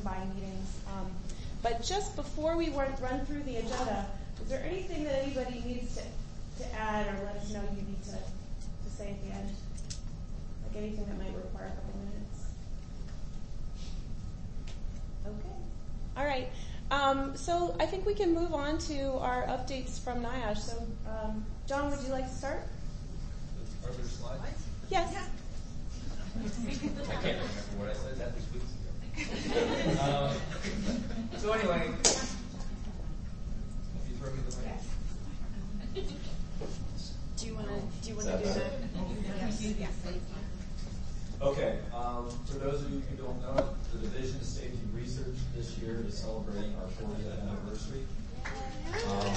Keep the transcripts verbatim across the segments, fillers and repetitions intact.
combined meetings. Um, but just before we run, run through the agenda, is there anything that anybody needs to, to add or let us know you need to, to say at the end? Like anything that might require a couple minutes? Okay. All right. Um, so I think we can move on to our updates from NIOSH. So, um, John, would you like to start? Are there slides? Yes. Yeah. I can't remember what I said. That was weeks ago. um, so anyway, if you throw me the mic. Do you want to do you want to do that? Yes. Yes. Okay. Um, for those of you who don't know it, the Division of Safety Research this year is celebrating our fortieth anniversary. Um,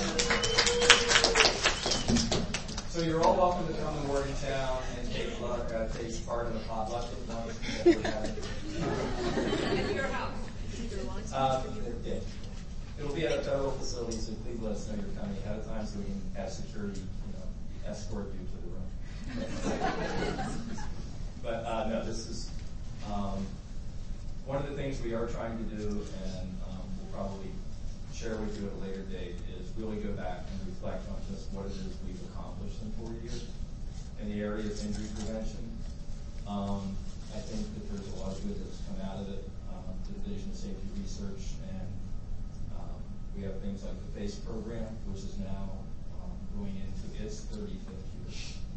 so you're all welcome to come to Morgantown and take luck, uh, take part in the potluck lunch that we're having. At your house. Uh, yeah. It'll be at a federal facility, so please let us know you're coming ahead of time so we can have security, you know, escort you to the room. But uh, no, this is um, one of the things we are trying to do, and um, we'll probably share with you at a later date, is really go back and reflect on just what it is we've accomplished in four years in the area of injury prevention. Um, I think that there's a lot of good that's come out of it. Um, the Division of Safety Research, and um, we have things like the FACE program, which is now um, going into its thirty-fifth year.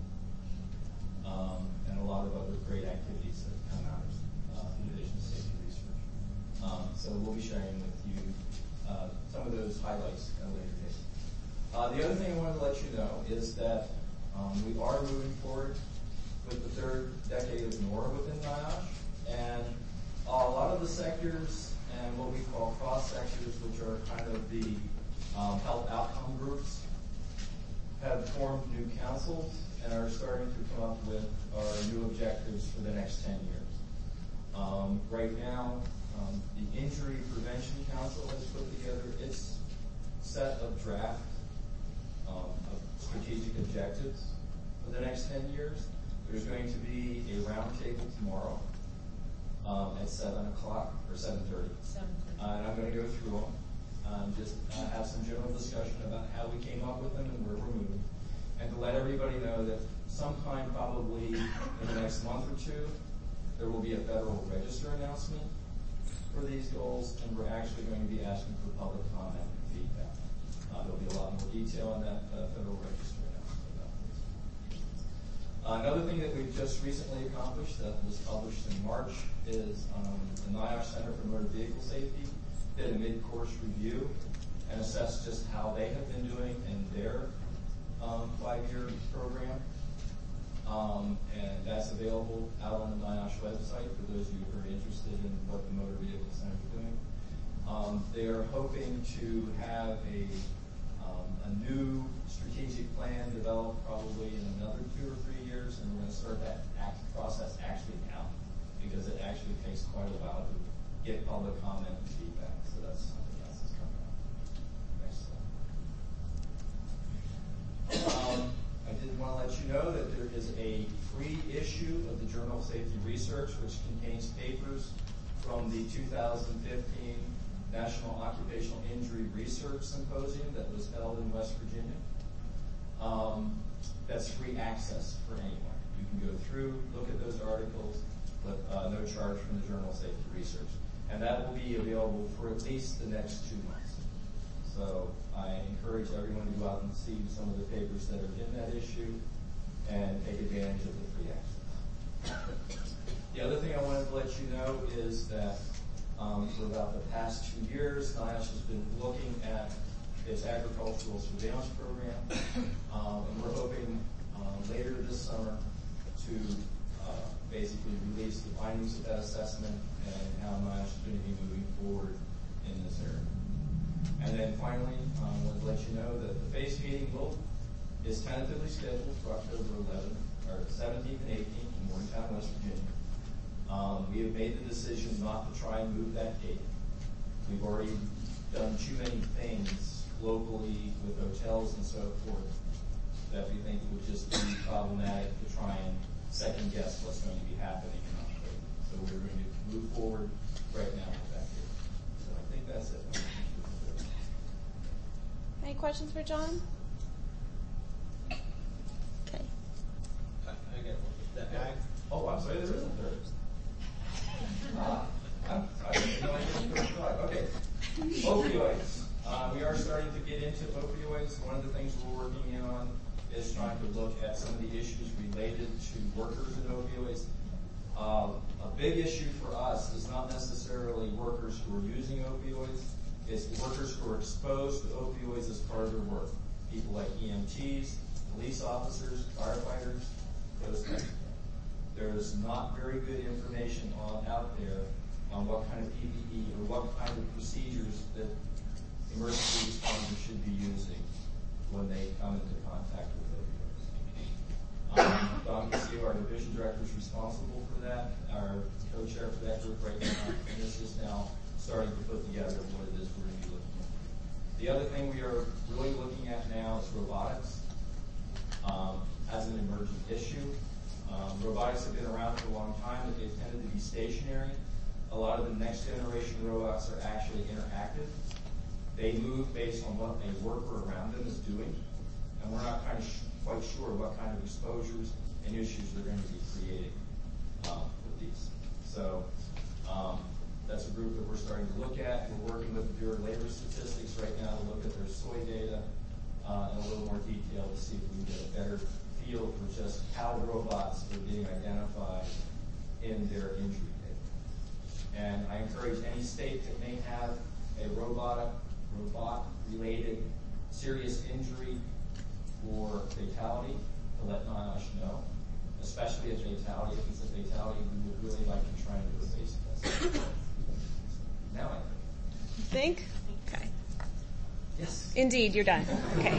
Um, and a lot of other great activities that have come out of uh, the Division of Safety Research. Um, so we'll be sharing with you uh, some of those highlights at a later date. Uh, the other thing I wanted to let you know is that um, we are moving forward with the third decade of NORA within NIOSH, and uh, a lot of the sectors and what we call cross sectors, which are kind of the um, health outcome groups, have formed new councils and are starting to come up with our new objectives for the next ten years. Um, right now, um, the Injury Prevention Council has put together its set of draft um, of strategic objectives for the next ten years. There's going to be a roundtable tomorrow um, at seven o'clock or seven thirty. Uh, and I'm going to go through them, um, just uh, have some general discussion about how we came up with them and where we're moving. And to let everybody know that sometime probably in the next month or two, there will be a Federal Register announcement for these goals, and we're actually going to be asking for public comment and feedback. Uh, there'll be a lot more detail in that uh, Federal Register announcement about this. Uh, another thing that we've just recently accomplished that was published in March is um, the NIOSH Center for Motor Vehicle Safety did a mid-course review and assessed just how they have been doing in their Um, five-year program, um, and that's available out on the NIOSH website for those of you who are interested in what the Motor Vehicle Center is doing. Um, they are hoping to have a, um, a new strategic plan developed probably in another two or three years, and we're going to start that act process actually now, because it actually takes quite a while to get public comment and feedback. So that's something else that's coming up. Next slide. Um, I did want to let you know that there is a free issue of the Journal of Safety Research, which contains papers from the two thousand fifteen National Occupational Injury Research Symposium that was held in West Virginia. Um, that's free access for anyone. You can go through, look at those articles, but uh, no charge from the Journal of Safety Research. And that will be available for at least the next two months. So I encourage everyone to go out and see some of the papers that are in that issue and take advantage of the free access. The other thing I wanted to let you know is that um, for about the past two years, NIOSH has been looking at its agricultural surveillance program, um, and we're hoping um, later this summer to uh, basically release the findings of that assessment and how NIOSH is going to be moving forward in this area. And then finally, um, I want to let you know that the FACE meeting will, is tentatively scheduled for October eleventh, or seventeenth and eighteenth in Morgantown, West Virginia. Um, we have made the decision not to try and move that date. We've already done too many things locally with hotels and so forth that we think would just be problematic to try and second guess what's going to be happening in October. So we're going to move forward right now with that date. questions for John? Okay. I, I get the ag. Oh, I'm sorry, there is a third. Ah, I'm, I didn't know I didn't go through. Okay. Opioids. Uh, we are starting to get into opioids. One of the things we're working in on is trying to look at some of the issues related to workers in opioids. Uh, a big issue for us is not necessarily workers who are using opioids. It's workers who are exposed to opioids as part of their work. People like E M Ts, police officers, firefighters, those kinds of things. There's not very good information on out there on what kind of P P E or what kind of procedures that emergency responders should be using when they come into contact with opioids. Um, Don Castillo, our division director, is responsible for that, our co-chair for that group right now, and this is now starting to put together what it is we're going to be looking at. The other thing we are really looking at now is robotics um, as an emerging issue. Um, robotics have been around for a long time, but they've tended to be stationary. A lot of the next generation robots are actually interactive. They move based on what a worker around them is doing, and we're not kind of sh- quite sure what kind of exposures and issues they're going to be creating um, with these. So um, that's a group that we're starting to look at. We're working with the Bureau of Labor Statistics right now to look at their soy data uh, in a little more detail to see if we can get a better feel for just how robots are being identified in their injury data. And I encourage any state that may have a robotic, robot-related serious injury or fatality to let NIOSH know, especially a fatality. If it's a fatality, we would really like to try and do a basic test. Now I think. Think? Okay. Yes. Indeed, you're done. Okay.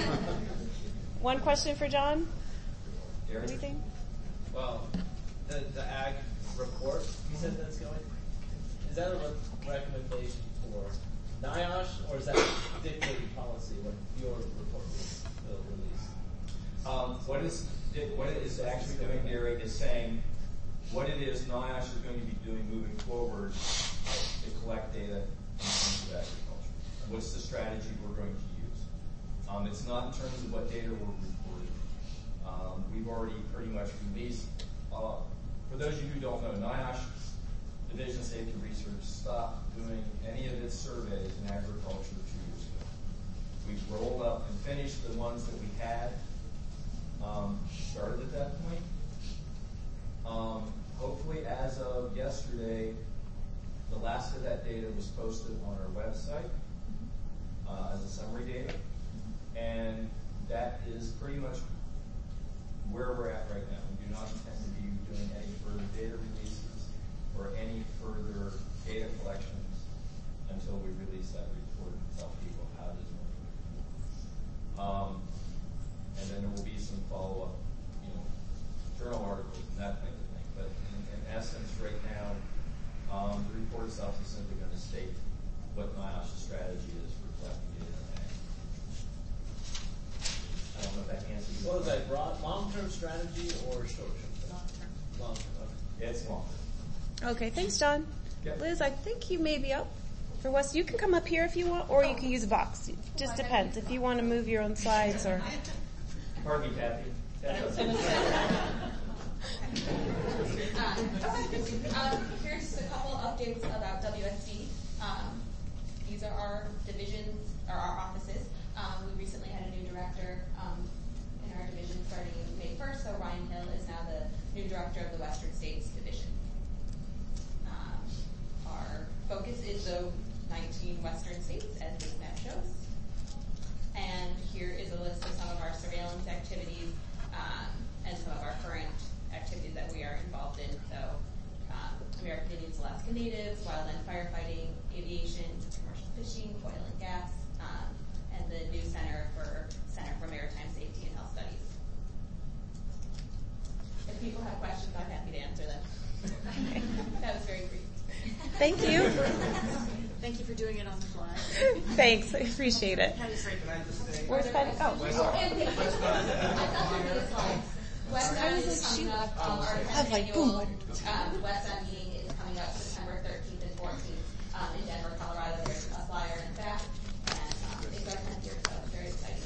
One question for John? Gary? Anything? Well, the the ag report you said that's going. Is that a re- recommendation for NIOSH, or is that dictating policy when your report is uh, released? Um, what is it, what it is actually doing, Gary, is saying what it is NIOSH is going to be doing moving forward to collect data in terms of agriculture. What's the strategy we're going to use? Um, it's not in terms of what data we're reporting. Um, we've already pretty much released. Uh, for those of you who don't know, NIOSH Division of Safety Research stopped doing any of its surveys in agriculture two years ago. We've rolled up and finished the ones that we had um, started at that point. Um, hopefully, as of yesterday, the last of that data was posted on our website uh, as a summary data, and that is pretty much where we're at right now. We do not intend to be doing any further data releases or any further data collections until we release that report and tell people how it is working. Um, and then there will be some follow-up, you know, journal articles and that type of thing. But in, in essence, right now, um, the report itself is simply going to state what NIOSH's strategy is for collecting data in ag. I don't know if that answers your What was that, question. broad, long-term strategy or short-term? Long-term. Long-term, okay. It's long. Okay, thanks, John. Yep. Liz, I think you may be up for Wes. You can come up here if you want, or you can use a box. It just depends if you want to move your own slides or. Pardon me, Kathy. That's okay. Um, here's a couple updates about W S D. Um, these are our divisions, or our offices. Um, we recently had a new director um, in our division starting May first, so Ryan Hill is now the new director of the Western States Division. Um, our focus is the nineteen Western states, as this map shows. And here is a list of some of our surveillance activities um, and some of our current activities that we are involved in. So um, American Indians, Alaska Natives, wildland firefighting, aviation, commercial fishing, oil and gas, um, and the new Center for Center for Maritime Safety and Health Studies. If people have questions, I'm happy to answer them. That was very brief. Thank you. Thank you for doing it on the fly. Thanks, I appreciate it. Where's Patty? Oh, West How End does is it coming shoot? up. Um, our Have, like, annual boom. um, West End meeting is coming up September thirteenth and fourteenth um, in Denver, Colorado. There's a flyer in the back, and um, it's our tenth year, so it's very exciting.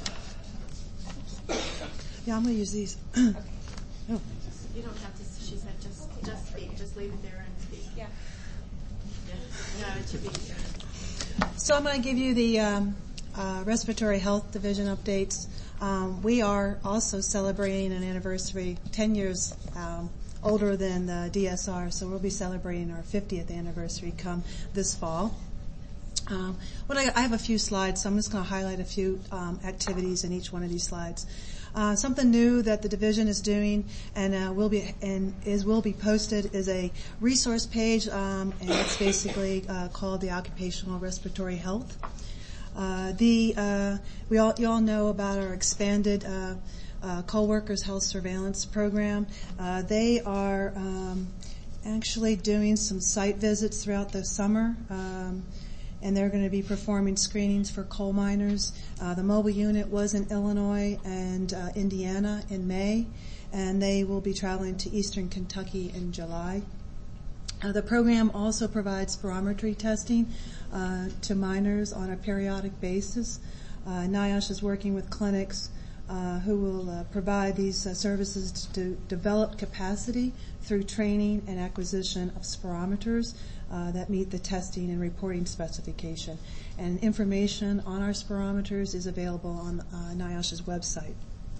Yeah, I'm going to use these. Okay. Oh. You don't have to, she said, just, just speak, just leave it there and speak. Yeah. Yeah, no, it should be. So I'm going to give you the um, uh, Respiratory Health Division updates. Um, we are also celebrating an anniversary, ten years um, older than the D S R, so we'll be celebrating our fiftieth anniversary come this fall. Um, what I, I have a few slides, so I'm just going to highlight a few um, activities in each one of these slides. Uh, something new that the division is doing and uh, will be and is will be posted is a resource page, um, and it's basically uh, called the Occupational Respiratory Health. Uh, the uh, we all you all know about our expanded uh, uh, co-workers health surveillance program. Uh, they are um, actually doing some site visits throughout the summer. Um, and they're going to be performing screenings for coal miners. Uh, the mobile unit was in Illinois and uh, Indiana in May, and they will be traveling to eastern Kentucky in July. Uh, the program also provides spirometry testing uh, to miners on a periodic basis. Uh, NIOSH is working with clinics uh, who will uh, provide these uh, services to develop capacity through training and acquisition of spirometers Uh, that meet the testing and reporting specification. And information on our spirometers is available on uh, NIOSH's website.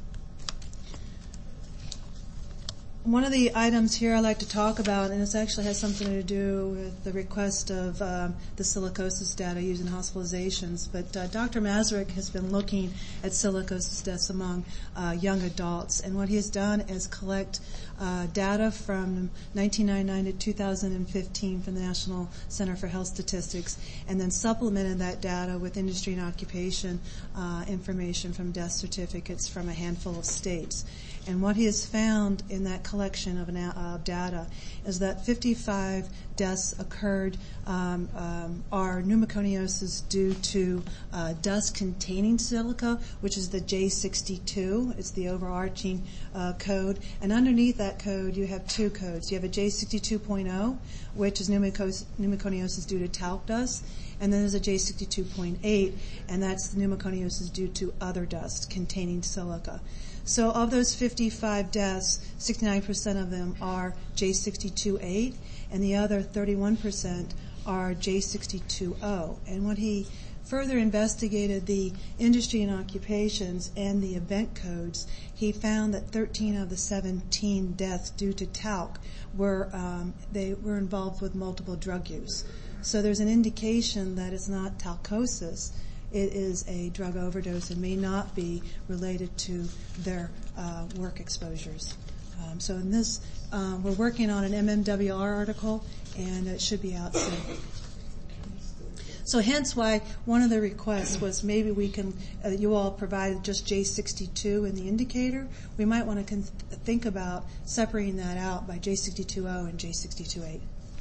One of the items here I'd like to talk about, and this actually has something to do with the request of um, the silicosis data used in hospitalizations, but uh, Doctor Mazurek has been looking at silicosis deaths among uh, young adults, and what he has done is collect uh, data from nineteen ninety-nine to two thousand fifteen from the National Center for Health Statistics, and then supplemented that data with industry and occupation uh, information from death certificates from a handful of states. And what he has found in that collection of uh, data is that fifty-five deaths occurred um, um, are pneumoconiosis due to uh, dust containing silica, which is the J sixty-two. It's the overarching uh, code. And underneath that code, you have two codes. You have a J sixty-two point oh, which is pneumocos- pneumoconiosis due to talc dust. And then there's a J sixty-two point eight, and that's the pneumoconiosis due to other dust containing silica. So of those fifty-five deaths, sixty-nine percent of them are J sixty-two point eight, and the other thirty-one percent are J sixty-two point oh. And when he further investigated the industry and occupations and the event codes, he found that thirteen of the seventeen deaths due to talc were um, they were involved with multiple drug use. So there's an indication that it's not talcosis. It is a drug overdose and may not be related to their uh, work exposures. Um, so in this, um, we're working on an M M W R article, and it should be out soon. So hence why one of the requests was maybe we can, uh, you all provided just J sixty-two in the indicator. We might want to con- think about separating that out by J sixty-two point oh and J sixty-two point eight.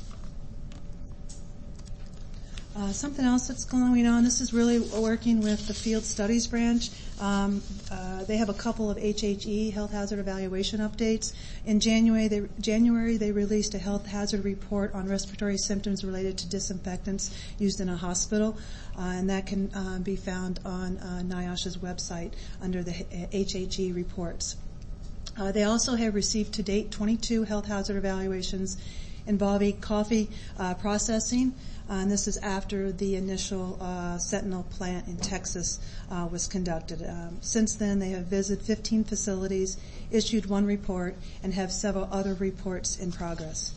Uh, something else that's going on, this is really working with the Field Studies branch. Um, uh, they have a couple of H H E, health hazard evaluation updates. In January they, January, they released a health hazard report on respiratory symptoms related to disinfectants used in a hospital, uh, and that can uh, be found on uh, NIOSH's website under the H H E reports. Uh, they also have received to date twenty-two health hazard evaluations involving coffee uh, processing. Uh, and this is after the initial uh, Sentinel plant in Texas uh, was conducted. Um, since then, they have visited fifteen facilities, issued one report, and have several other reports in progress.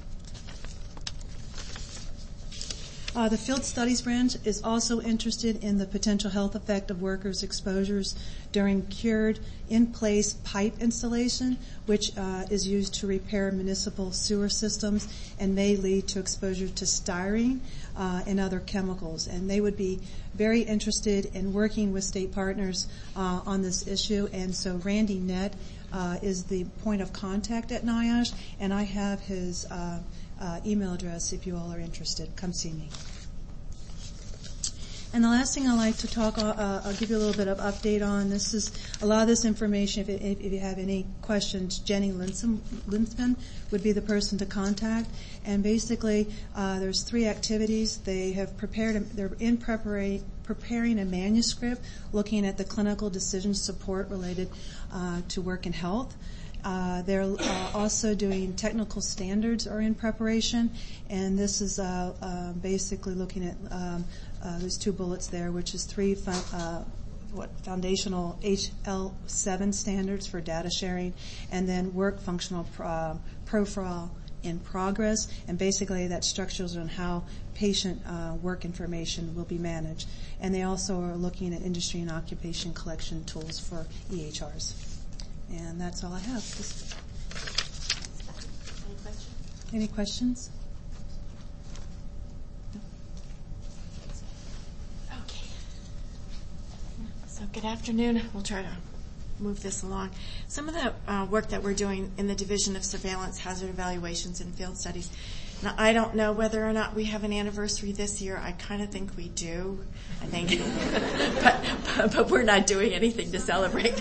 Uh, the Field Studies branch is also interested in the potential health effect of workers' exposures during cured in-place pipe installation, which uh, is used to repair municipal sewer systems and may lead to exposure to styrene uh, and other chemicals. And they would be very interested in working with state partners uh, on this issue. And so Randy Nett uh, is the point of contact at NIOSH, and I have his uh, Uh, email address if you all are interested. Come see me. And the last thing I'd like to talk, uh, I'll give you a little bit of update on. This is a lot of this information. If, it, if you have any questions, Jenny Linsman, Linsman would be the person to contact. And basically, uh, there's three activities. They have prepared. They're in preparation. preparing a manuscript looking at the clinical decision support related uh, to work and health. Uh, they're uh, also doing technical standards are in preparation, and this is uh, uh, basically looking at, um, uh, there's two bullets there, which is three fo- uh, what foundational H L seven standards for data sharing, and then work functional pro- uh, profile in progress, and basically that structures on how patient uh, work information will be managed. And they also are looking at industry and occupation collection tools for E H Rs. And that's all I have. Just Any questions? any questions? Okay. So good afternoon. We'll try to move this along. Some of the uh, work that we're doing in the Division of Surveillance, Hazard Evaluations, and Field Studies. Now, I don't know whether or not we have an anniversary this year. I kind of think we do. I think, but, but, but we're not doing anything to celebrate.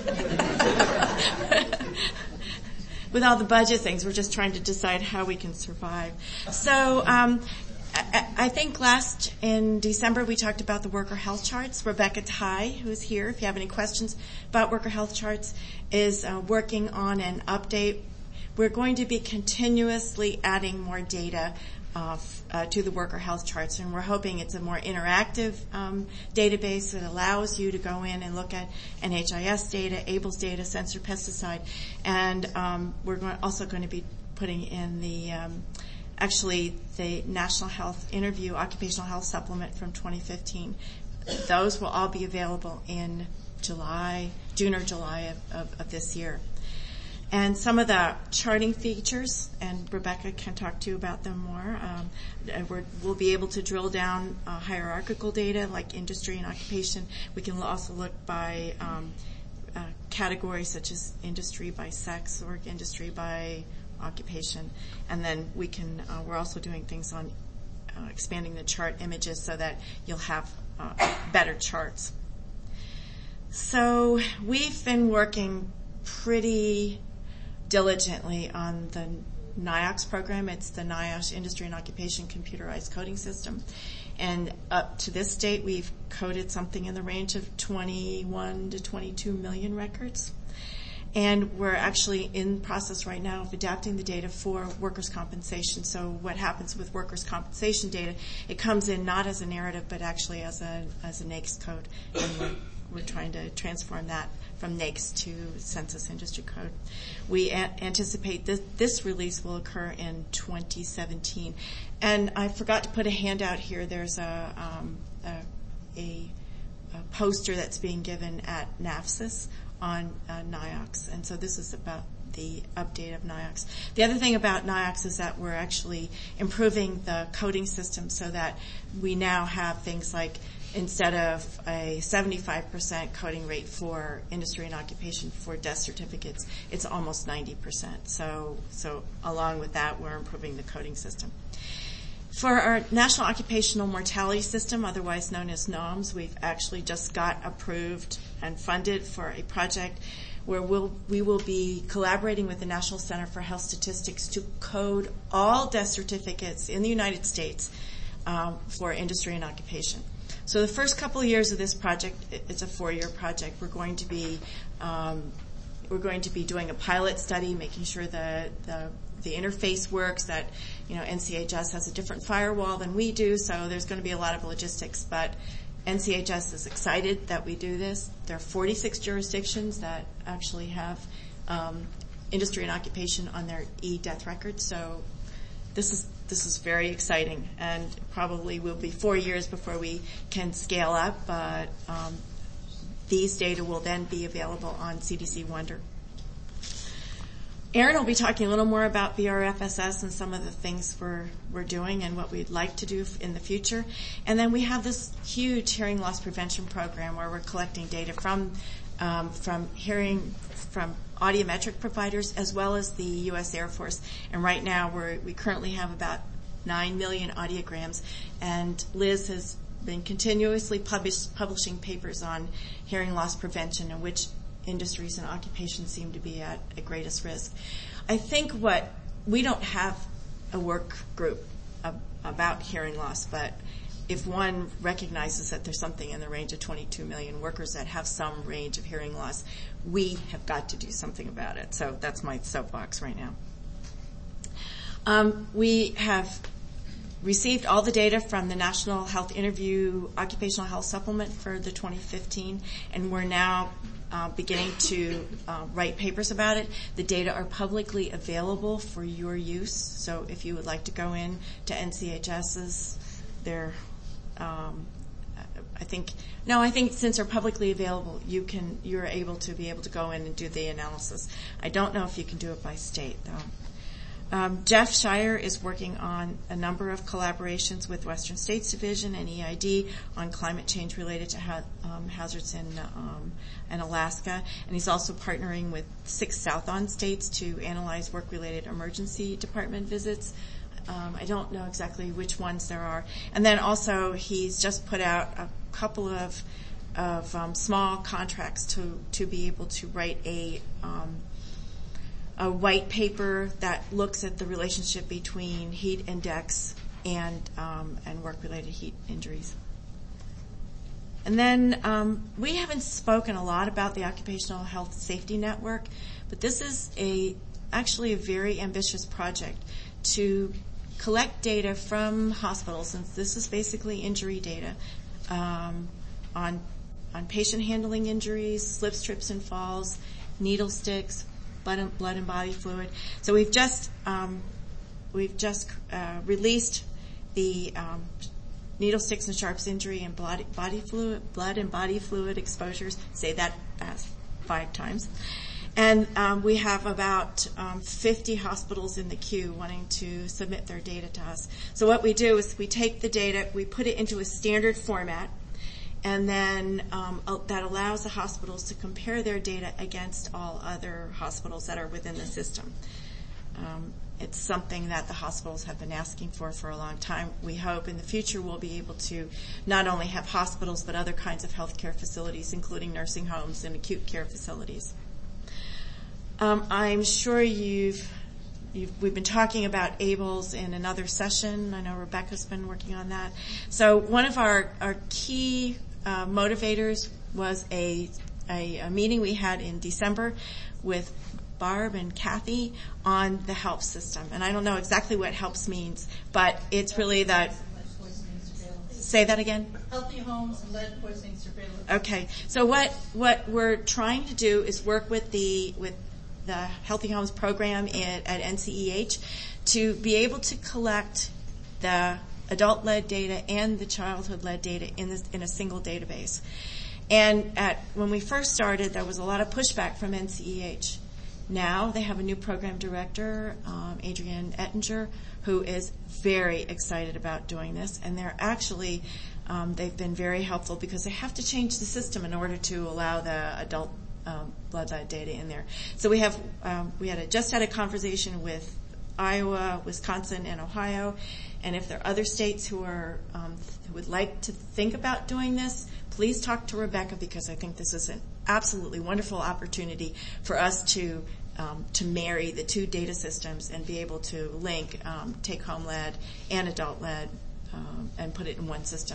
With all the budget things, we're just trying to decide how we can survive. So, um, I, I think last in December we talked about the worker health charts. Rebecca Tai, who's here, if you have any questions about worker health charts, is uh, working on an update. We're going to be continuously adding more data uh, f- uh, to the worker health charts, and we're hoping it's a more interactive um, database that allows you to go in and look at N H I S data, ABLES data, sensor pesticide, and um, we're going, also going to be putting in the um, actually the National Health Interview Occupational Health Supplement from twenty fifteen. Those will all be available in July, June or July of, of, of this year. And some of the charting features, and Rebecca can talk to you about them more. Um, we're, we'll be able to drill down uh, hierarchical data like industry and occupation. We can also look by um, uh, categories such as industry by sex or industry by occupation. And then we can, uh, we're also doing things on uh, expanding the chart images so that you'll have uh, better charts. So we've been working pretty diligently on the NIOX program. It's the NIOSH Industry and Occupation Computerized Coding System. And up to this date, we've coded something in the range of twenty-one to twenty-two million records. And we're actually in process right now of adapting the data for workers' compensation. So what happens with workers' compensation data, it comes in not as a narrative, but actually as a as a NAICS code. And we're, we're trying to transform that from NAICS to Census Industry Code. We a- anticipate this, this release will occur in twenty seventeen. And I forgot to put a handout here. There's a, um, a, a, a poster that's being given at NAFSIS on uh, NIOX. And so this is about the update of NIOX. The other thing about NIOX is that we're actually improving the coding system so that we now have things like instead of a seventy-five percent coding rate for industry and occupation for death certificates, it's almost ninety percent. So, so along with that, we're improving the coding system. For our National Occupational Mortality System, otherwise known as NOMS, we've actually just got approved and funded for a project where we'll, we will be collaborating with the National Center for Health Statistics to code all death certificates in the United States um, for industry and occupation. So the first couple of years of this project, it's a four-year project. We're going to be um, we're going to be doing a pilot study, making sure that the the interface works. That you know N C H S has a different firewall than we do, so there's going to be a lot of logistics. But N C H S is excited that we do this. There are forty-six jurisdictions that actually have um, industry and occupation on their e-death records. So this is this is very exciting, and probably will be four years before we can scale up. But um, these data will then be available on C D C Wonder. Aaron will be talking a little more about V R F S S and some of the things we're we're doing and what we'd like to do in the future. And then we have this huge hearing loss prevention program where we're collecting data from um, from hearing from audiometric providers as well as the U S Air Force. And right now we're we currently have about nine million audiograms, and Liz has been continuously publish, publishing papers on hearing loss prevention and which industries and occupations seem to be at, at greatest risk. I think what we don't have a work group ab- about hearing loss, but if one recognizes that there's something in the range of twenty-two million workers that have some range of hearing loss, we have got to do something about it. So that's my soapbox right now. Um, we have received all the data from the National Health Interview Occupational Health Supplement for the twenty fifteen, and we're now uh, beginning to uh, write papers about it. The data are publicly available for your use, so if you would like to go in to N C H S's, they're Um, I think no. I think since they're publicly available, you can you're able to be able to go in and do the analysis. I don't know if you can do it by state though. Um, Jeff Shire is working on a number of collaborations with Western States Division and E I D on climate change related to ha- um, hazards in um, in Alaska, and he's also partnering with six Southon states to analyze work-related emergency department visits. Um, I don't know exactly which ones there are. And then also he's just put out a couple of of um, small contracts to, to be able to write a um, a white paper that looks at the relationship between heat index and um, and work-related heat injuries. And then um, we haven't spoken a lot about the Occupational Health Safety Network, but this is a actually a very ambitious project to collect data from hospitals, and this is basically injury data um, on on patient handling injuries, slips, trips, and falls, needle sticks, blood and, blood and body fluid. So we've just um, we've just uh, released the um, needle sticks and sharps injury and blood, body fluid, blood and body fluid exposures. Say that fast five times. And um, we have about um, fifty hospitals in the queue wanting to submit their data to us. So what we do is we take the data, we put it into a standard format, and then um, uh, that allows the hospitals to compare their data against all other hospitals that are within the system. Um, it's something that the hospitals have been asking for for a long time. We hope in the future we'll be able to not only have hospitals but other kinds of healthcare facilities, including nursing homes and acute care facilities. Um, I'm sure you've, you've, we've been talking about ABLES in another session. I know Rebecca's been working on that. So one of our, our key uh, motivators was a, a, a meeting we had in December with Barb and Kathy on the HELPS system. And I don't know exactly what HELPS means, but it's really that. Say that again? Healthy homes and lead poisoning surveillance. Okay. So what, what we're trying to do is work with the, with the Healthy Homes program at, at N C E H to be able to collect the adult-led data and the childhood-led data in this, in a single database. And at, when we first started, there was a lot of pushback from N C E H. Now they have a new program director, um, Adrienne Ettinger, who is very excited about doing this, and they're actually um, they've been very helpful because they have to change the system in order to allow the adult Um, blood-led data in there. So we have um, we had a, just had a conversation with Iowa, Wisconsin, and Ohio, and if there are other states who are um, who would like to think about doing this, please talk to Rebecca because I think this is an absolutely wonderful opportunity for us to um, to marry the two data systems and be able to link um, take-home lead and adult-led um, and put it in one system.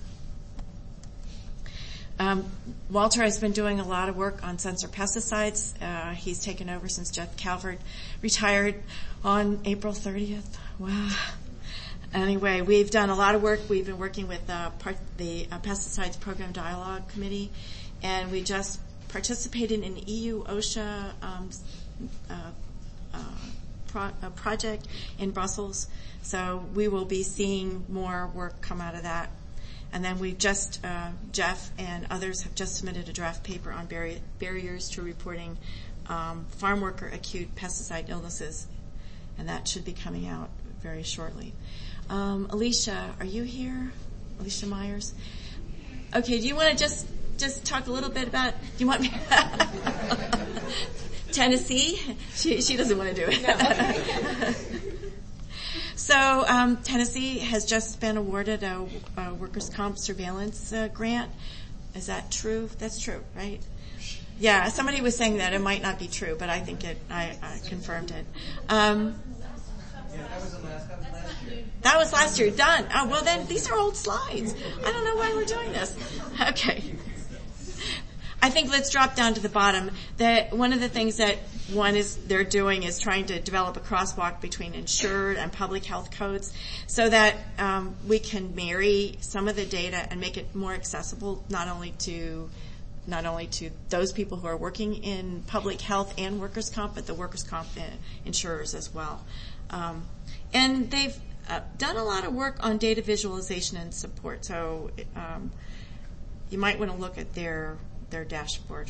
Um, Walter has been doing a lot of work on sensor pesticides. Uh, he's taken over since Jeff Calvert retired on April thirtieth. Wow. Anyway, we've done a lot of work. We've been working with uh, part, the uh, Pesticides Program Dialogue Committee, and we just participated in E U OSHA um, uh, uh, pro- a project in Brussels. So we will be seeing more work come out of that. And then we've just, uh, Jeff and others have just submitted a draft paper on barri- barriers to reporting um, farm worker acute pesticide illnesses, and that should be coming out very shortly. Um, Alicia, are you here? Alicia Myers? Okay, do you want to just just talk a little bit about, do you want me? Tennessee? She, she doesn't want to do it. No. So um, Tennessee has just been awarded a, a workers' comp surveillance uh, grant. Is that true? That's true, right? Yeah, somebody was saying that it might not be true, but I think it. I, I confirmed it. Um, Yeah, that was the last, that was last year. that was last year. Done. Oh well, then these are old slides. I don't know why we're doing this. Okay. I think let's drop down to the bottom. That one of the things that one is they're doing is trying to develop a crosswalk between insured and public health codes, so that um, we can marry some of the data and make it more accessible, not only to not only to those people who are working in public health and workers' comp, but the workers' comp insurers as well. Um, and they've uh, done a lot of work on data visualization and support. So um, you might want to look at their their dashboard.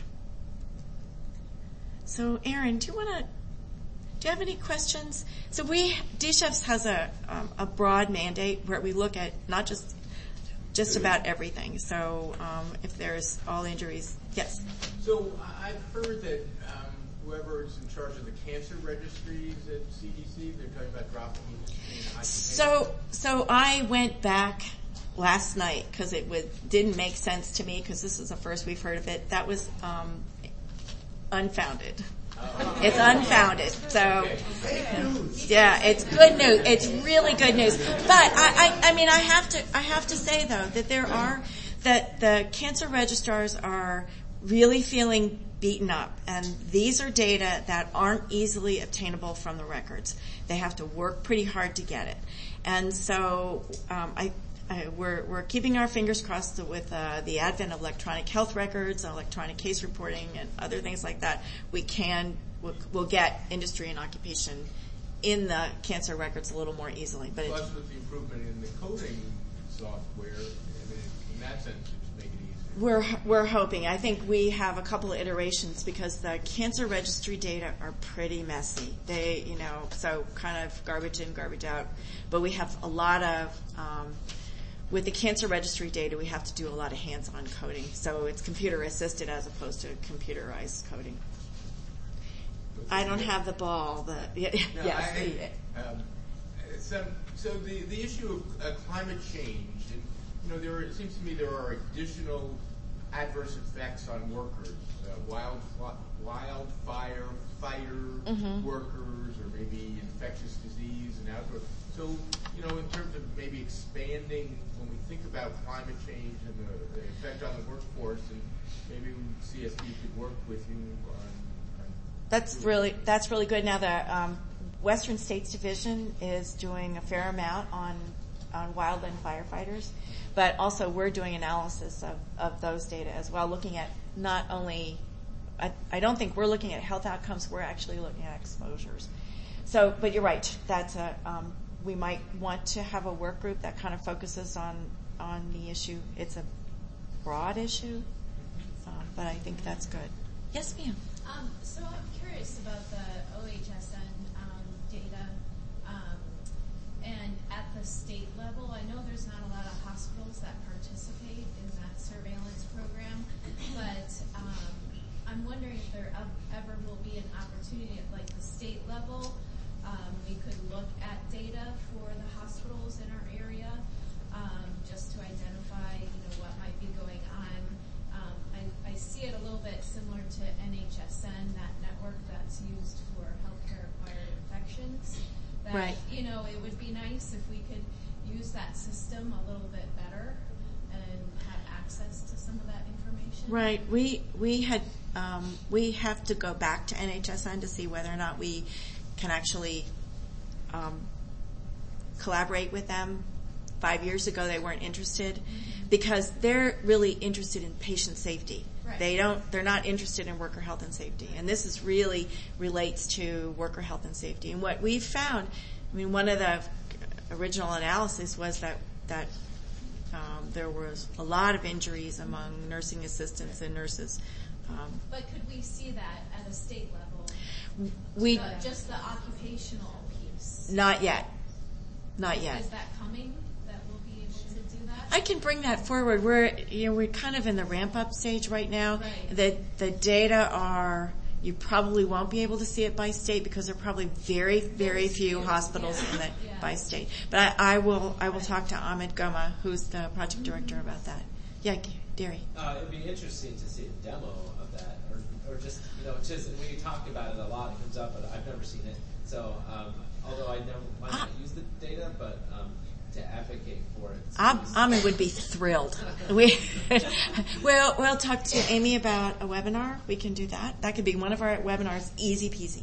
So, Aaron, do you want to? Do you have any questions? So, we D S H E Fs has a um, a broad mandate where we look at not just just about everything. So, um, if there's all injuries, yes. So, I've heard that um, whoever is in charge of the cancer registries at C D C, they're talking about dropping industry and occupation. So, so I went back last night because it would, didn't make sense to me because this is the first we've heard of it. That was um, unfounded. Oh. It's unfounded. So, yeah, it's good news. It's really good news. But I, I, I mean, I have to, I have to say though that there are that the cancer registrars are really feeling beaten up, and these are data that aren't easily obtainable from the records. They have to work pretty hard to get it, and so um, I. Uh, we're, we're keeping our fingers crossed with uh, the advent of electronic health records, electronic case reporting, and other things like that. We can we'll, we'll get industry and occupation in the cancer records a little more easily. But plus, with the improvement in the coding software, I mean, in that sense, it just make it easier. We're we're hoping. I think we have a couple of iterations because the cancer registry data are pretty messy. They, you know, so kind of garbage in, garbage out. But we have a lot of um, with the cancer registry data, we have to do a lot of hands-on coding. So it's computer-assisted as opposed to computerized coding. I don't have the ball, but yeah, no, yes. I, um, so, so the, the issue of uh, climate change, and you know, there are, it seems to me there are additional adverse effects on workers, uh, wild, wildfire, fire mm-hmm. workers, or maybe infectious disease and outdoor. So, you know, in terms of maybe expanding, when we think about climate change and the, the effect on the workforce, and maybe C S D could work with you on. on that's really that's really good. Now the um, Western States Division is doing a fair amount on on wildland firefighters, but also we're doing analysis of, of those data as well, looking at not only. I, I don't think we're looking at health outcomes. We're actually looking at exposures. So, but you're right. That's a um, we might want to have a work group that kind of focuses on, on the issue. It's a broad issue, um, but I think that's good. Yes, ma'am. Um, so I'm curious about the O H S N um, data, um, and at the state level, I know there's not a lot of hospitals that participate in that surveillance program, but um, I'm wondering if there ever will be an opportunity at like the state level. Um, we could look at data for the hospitals in our area, um, just to identify, you know, what might be going on. Um, I, I see it a little bit similar to N H S N, that network that's used for healthcare-acquired infections. That, right. you know, it would be nice if we could use that system a little bit better and have access to some of that information. Right. We we had um, we have to go back to N H S N to see whether or not we can actually um, collaborate with them. Five years ago, they weren't interested mm-hmm. because they're really interested in patient safety. Right. They don't. They're not interested in worker health and safety, and this is really relates to worker health and safety. And what we've found, I mean, one of the original analysis was that that um, there was a lot of injuries among nursing assistants and nurses. Um, but could we see that at a state level? We the, just the occupational piece. Not yet. Not is, yet. Is that coming? That we'll be able to do that? I can bring that forward. We're you know we're kind of in the ramp up stage right now. Right. The the data are You probably won't be able to see it by state because there are probably very, very few hospitals in the Yeah. by state. But I, I will I will talk to Ahmed Goma, who's the project director, about that. Yeah, Derry. Uh, it'd be interesting to see a demo of that, or, or just, you know, just when you talk about it a lot, it comes up, but I've never seen it. So, um, although I never might not use the data, but um, to advocate for it. Am- Ahmed would be thrilled. We, we'll, we'll talk to Amy about a webinar. We can do that. That could be one of our webinars, easy peasy.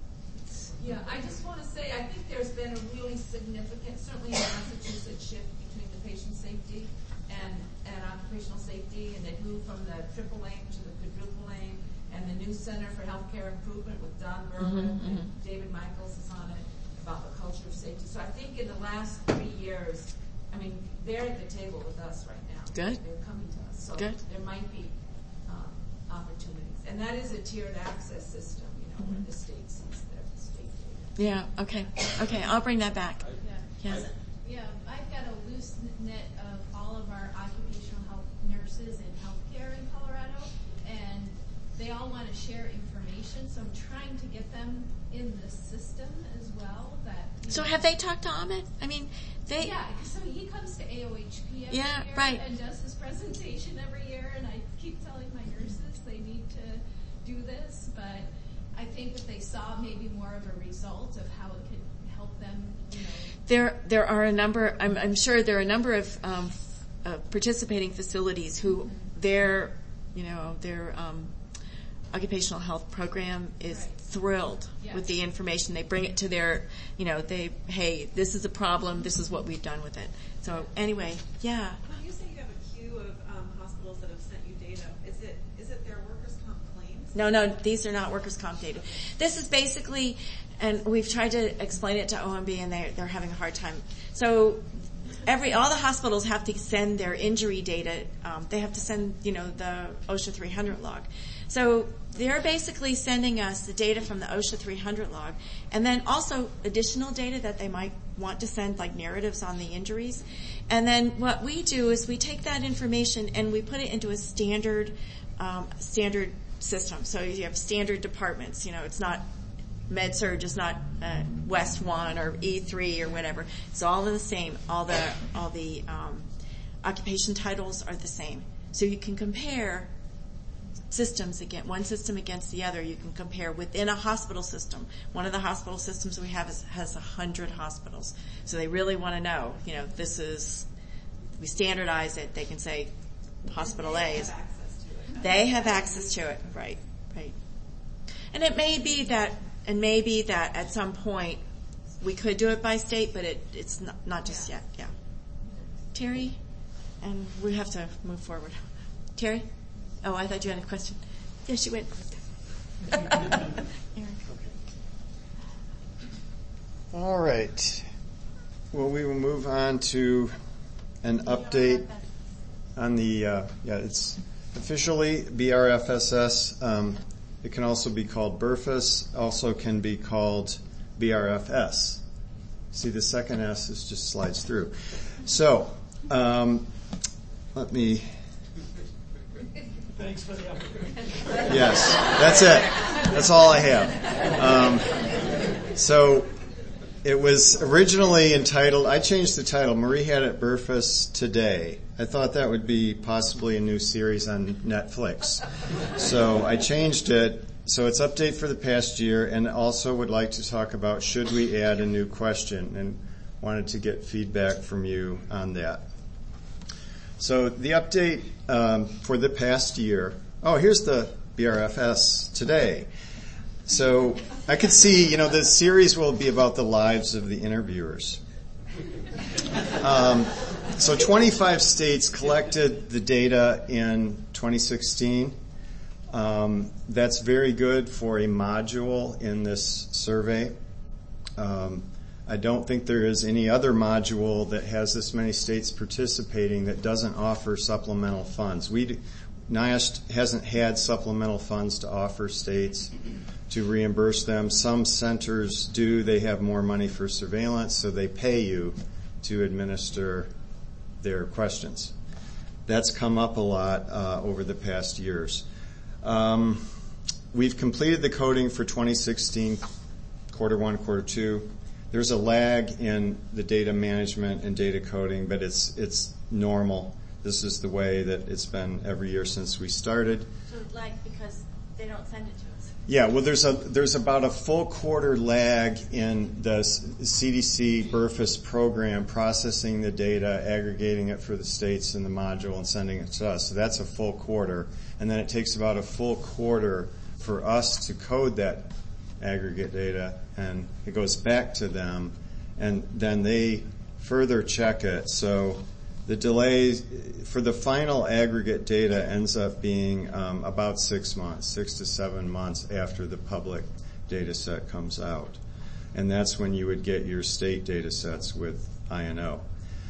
Yeah, I just want to say, I think there's been a really significant, certainly in Massachusetts, shift between the patient safety and, and occupational safety, and they moved from the triple aim to the quadruple aim, and the new Center for Healthcare Improvement with Don Berman Mm-hmm, and mm-hmm. David Michaels is on it, about the culture of safety. So I think in the last three years, I mean, they're at the table with us right now. Good. They're coming to us. So Good. there might be um, opportunities. And that is a tiered access system, you know, Mm-hmm. where the state sees their state data. Yeah, okay. Okay, I'll bring that back. Yeah. Yes. Yeah, I've got a loose net of all of our occupational health nurses in healthcare in Colorado, and they all want to share information, so I'm trying to get them in the system as well. That you So know, have they talked to Ahmed? I mean, they... Yeah, so he comes to A O H P every Yeah, year right. and does his presentation every year, and I keep telling my nurses they need to do this, but I think that they saw maybe more of a result of how it could help them, you know. There, there are a number. I'm, I'm sure there are a number of um, uh, participating facilities who their, you know, their um, occupational health program is Right. thrilled Yeah. with the information. They bring it to their, you know, they, hey, this is a problem. This is what we've done with it. So anyway, yeah. When you say you have a queue of um, hospitals that have sent you data, is it is it their workers' comp claims? No, no, these are not workers' comp data. This is basically, and we've tried to explain it to O M B, and they they're having a hard time. So every all the hospitals have to send their injury data. Um, they have to send, you know, the OSHA three hundred log. So they're basically sending us the data from the OSHA three hundred log, and then also additional data that they might want to send, like narratives on the injuries. And then what we do is we take that information and we put it into a standard um, standard system. So you have standard departments. You know, it's not MedSurg, is not uh, West One or E three or whatever. It's all the same. All the all the um, occupation titles are the same. So you can compare systems again, one system against the other. You can compare within a hospital system. One of the hospital systems we have is, has a hundred hospitals. So they really want to know, you know, this is, we standardize it. They can say hospital A is. They have access to it, right, right. And it may be that, and maybe that at some point we could do it by state, but it, it's not, not just yet, yeah. Terry? And we have to move forward. Terry? Oh, I thought you had a question. Yes, you went. Aaron. All right. Well, we will move on to an update on the, uh, yeah, it's officially B R F S S. Um, it can also be called B R F S, also can be called B R F S. See, the second S is just slides through. So, um, let me... Thanks for the opportunity. Yes, that's it. That's all I have. Um, so it was originally entitled, I changed the title, Marie had it B R F S Today. I thought that would be possibly a new series on Netflix. So I changed it. So it's update for the past year, and also would like to talk about should we add a new question, and wanted to get feedback from you on that. So the update um, for the past year, oh, here's the B R F S Today. So I could see, you know, the series will be about the lives of the interviewers. Um, so twenty-five states collected the data in twenty sixteen. Um, that's very good for a module in this survey. Um, I don't think there is any other module that has this many states participating that doesn't offer supplemental funds. We, NIOSH hasn't had supplemental funds to offer states to reimburse them. Some centers do. They have more money for surveillance, so they pay you to administer their questions. That's come up a lot uh, over the past years. Um, we've completed the coding for twenty sixteen, quarter one, quarter two. There's a lag in the data management and data coding, but it's it's normal. This is the way that it's been every year since we started. So lag because they don't send it to us. Yeah, well, there's a there's about a full quarter lag in the C D C B R F I S program processing the data, aggregating it for the states in the module, and sending it to us. So that's a full quarter, and then it takes about a full quarter for us to code that aggregate data, and it goes back to them, and then they further check it. So the delay for the final aggregate data ends up being um, about six months, six to seven months after the public data set comes out. And that's when you would get your state data sets with I N O.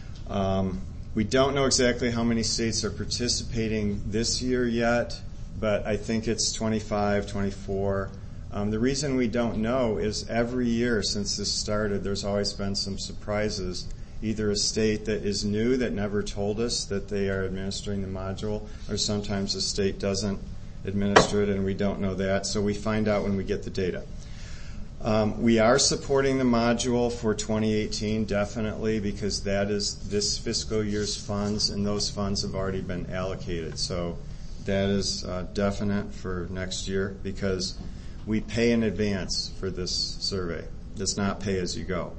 Um, we don't know exactly how many states are participating this year yet, but I think it's twenty-five, twenty-four. Um, the reason we don't know is every year since this started, there's always been some surprises. Either a state that is new that never told us that they are administering the module, or sometimes a state doesn't administer it and we don't know that, so we find out when we get the data. Um, we are supporting the module for twenty eighteen, definitely, because that is this fiscal year's funds, and those funds have already been allocated. So that is uh, definite for next year, because we pay in advance for this survey. It does not pay as you go.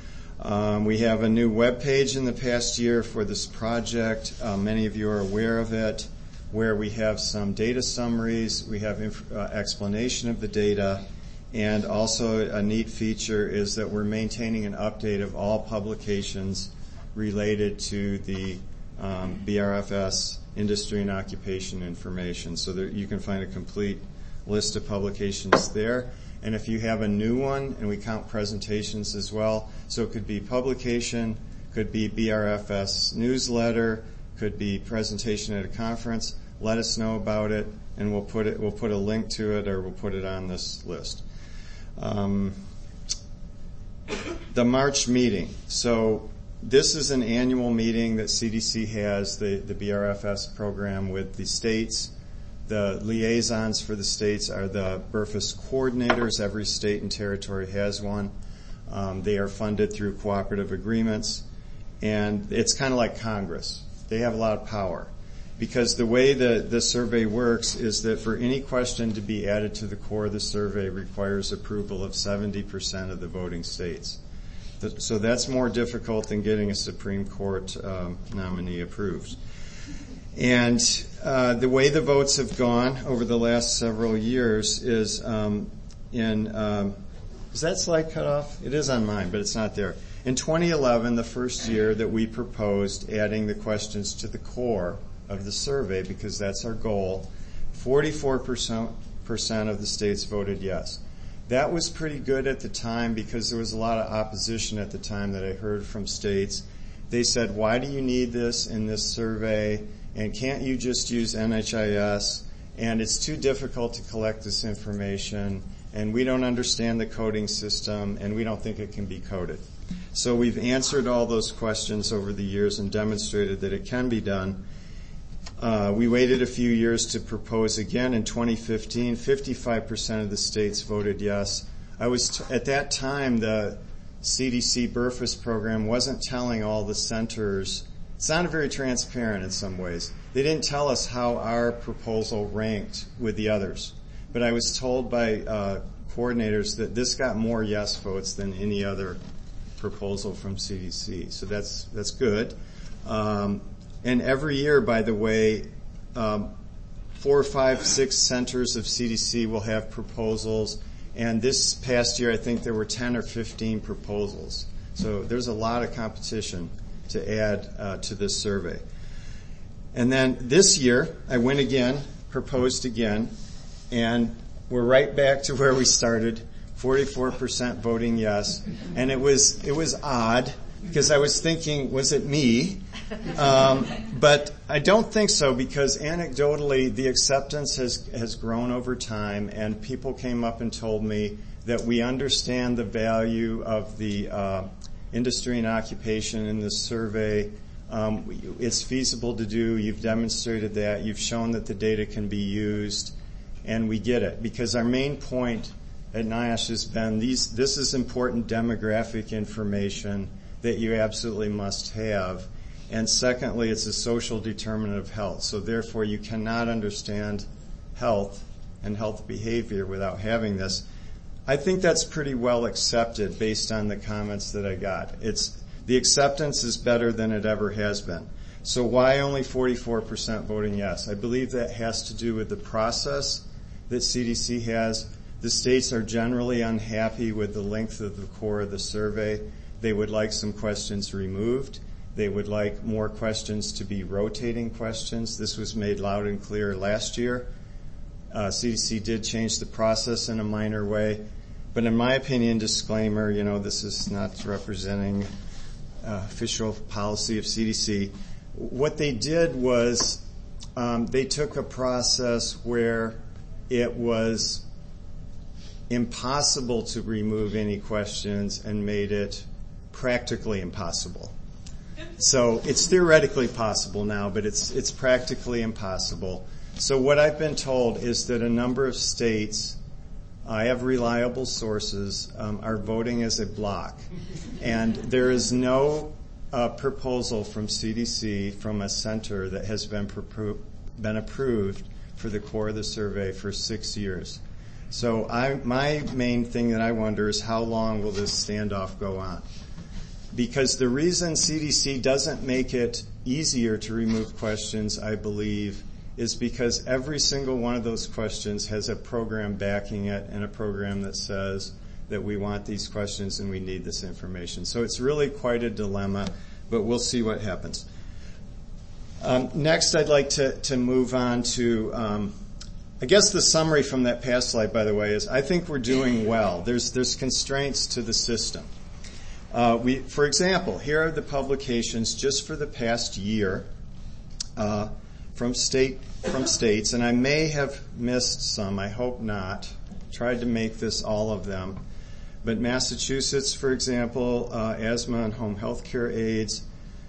Um, we have a new web page in the past year for this project. Uh, many of you are aware of it, where we have some data summaries, we have inf- uh, explanation of the data, and also a neat feature is that we're maintaining an update of all publications related to the um, B R F S industry and occupation information, so that you can find a complete list of publications there. And if you have a new one, and we count presentations as well, so it could be publication, could be B R F S newsletter, could be presentation at a conference, let us know about it, and we'll put it, we'll put a link to it, or we'll put it on this list. Um, the March meeting. So this is an annual meeting that C D C has, the, the B R F S program, with the states. The liaisons for the states are the B R F I S coordinators. Every state and territory has one. Um, they are funded through cooperative agreements. And it's kind of like Congress. They have a lot of power. Because the way the, the survey works is that for any question to be added to the core of the survey requires approval of seventy percent of the voting states. So that's more difficult than getting a Supreme Court um, nominee approved. And uh, the way the votes have gone over the last several years is um, in, um, is that slide cut off? It is on mine, but it's not there. In twenty eleven, the first year that we proposed adding the questions to the core of the survey, because that's our goal, forty-four percent of the states voted yes. That was pretty good at the time, because there was a lot of opposition at the time that I heard from states. They said, why do you need this in this survey? And can't you just use N H I S? And it's too difficult to collect this information, and we don't understand the coding system, and we don't think it can be coded. So we've answered all those questions over the years and demonstrated that it can be done. Uh, we waited a few years to propose again in twenty fifteen. fifty-five percent of the states voted yes. I was t- at that time, the C D C B R F I S program wasn't telling all the centers. It sounded very transparent in some ways. They didn't tell us how our proposal ranked with the others. But I was told by uh, coordinators that this got more yes votes than any other proposal from C D C. So that's that's good. Um, and every year, by the way, um, four, five, six centers of C D C will have proposals. And this past year, I think there were ten or fifteen proposals. So there's a lot of competition to add uh, to this survey. And then this year, I went again, proposed again, and we're right back to where we started, forty-four percent voting yes. And it was it was odd, because I was thinking, was it me? Um, but I don't think so, because anecdotally, the acceptance has, has grown over time, and people came up and told me that we understand the value of the uh, industry and occupation in this survey. Um, it's feasible to do. You've demonstrated that. You've shown that the data can be used. and we get it. Because our main point at NIOSH has been these, this is important demographic information that you absolutely must have. And secondly, it's a social determinant of health. So therefore, you cannot understand health and health behavior without having this. I think that's pretty well accepted based on the comments that I got. It's, the acceptance is better than it ever has been. So why only forty-four percent voting yes? I believe that has to do with the process that C D C has. The states are generally unhappy with the length of the core of the survey. They would like some questions removed. They would like more questions to be rotating questions. This was made loud and clear last year. Uh, C D C did change the process in a minor way. But in my opinion, disclaimer, you know, this is not representing uh, official policy of C D C. What they did was um, they took a process where it was impossible to remove any questions and made it practically impossible. So it's theoretically possible now, but it's it's practically impossible. So what I've been told is that a number of states, I have reliable sources, um, are voting as a block. And there is no uh, proposal from C D C, from a center that has been, pro- been approved for the core of the survey for six years. So I, my main thing that I wonder is how long will this standoff go on? Because the reason C D C doesn't make it easier to remove questions, I believe, is because every single one of those questions has a program backing it and a program that says that we want these questions and we need this information. So it's really quite a dilemma, but we'll see what happens. Um, next, I'd like to, to move on to, um, I guess the summary from that past slide, by the way, is I think we're doing well. There's, there's constraints to the system. Uh, we, for example, here are the publications just for the past year uh, from state from states, and I may have missed some. I hope not. Tried to make this all of them, but Massachusetts, for example, uh, asthma and home health care aids.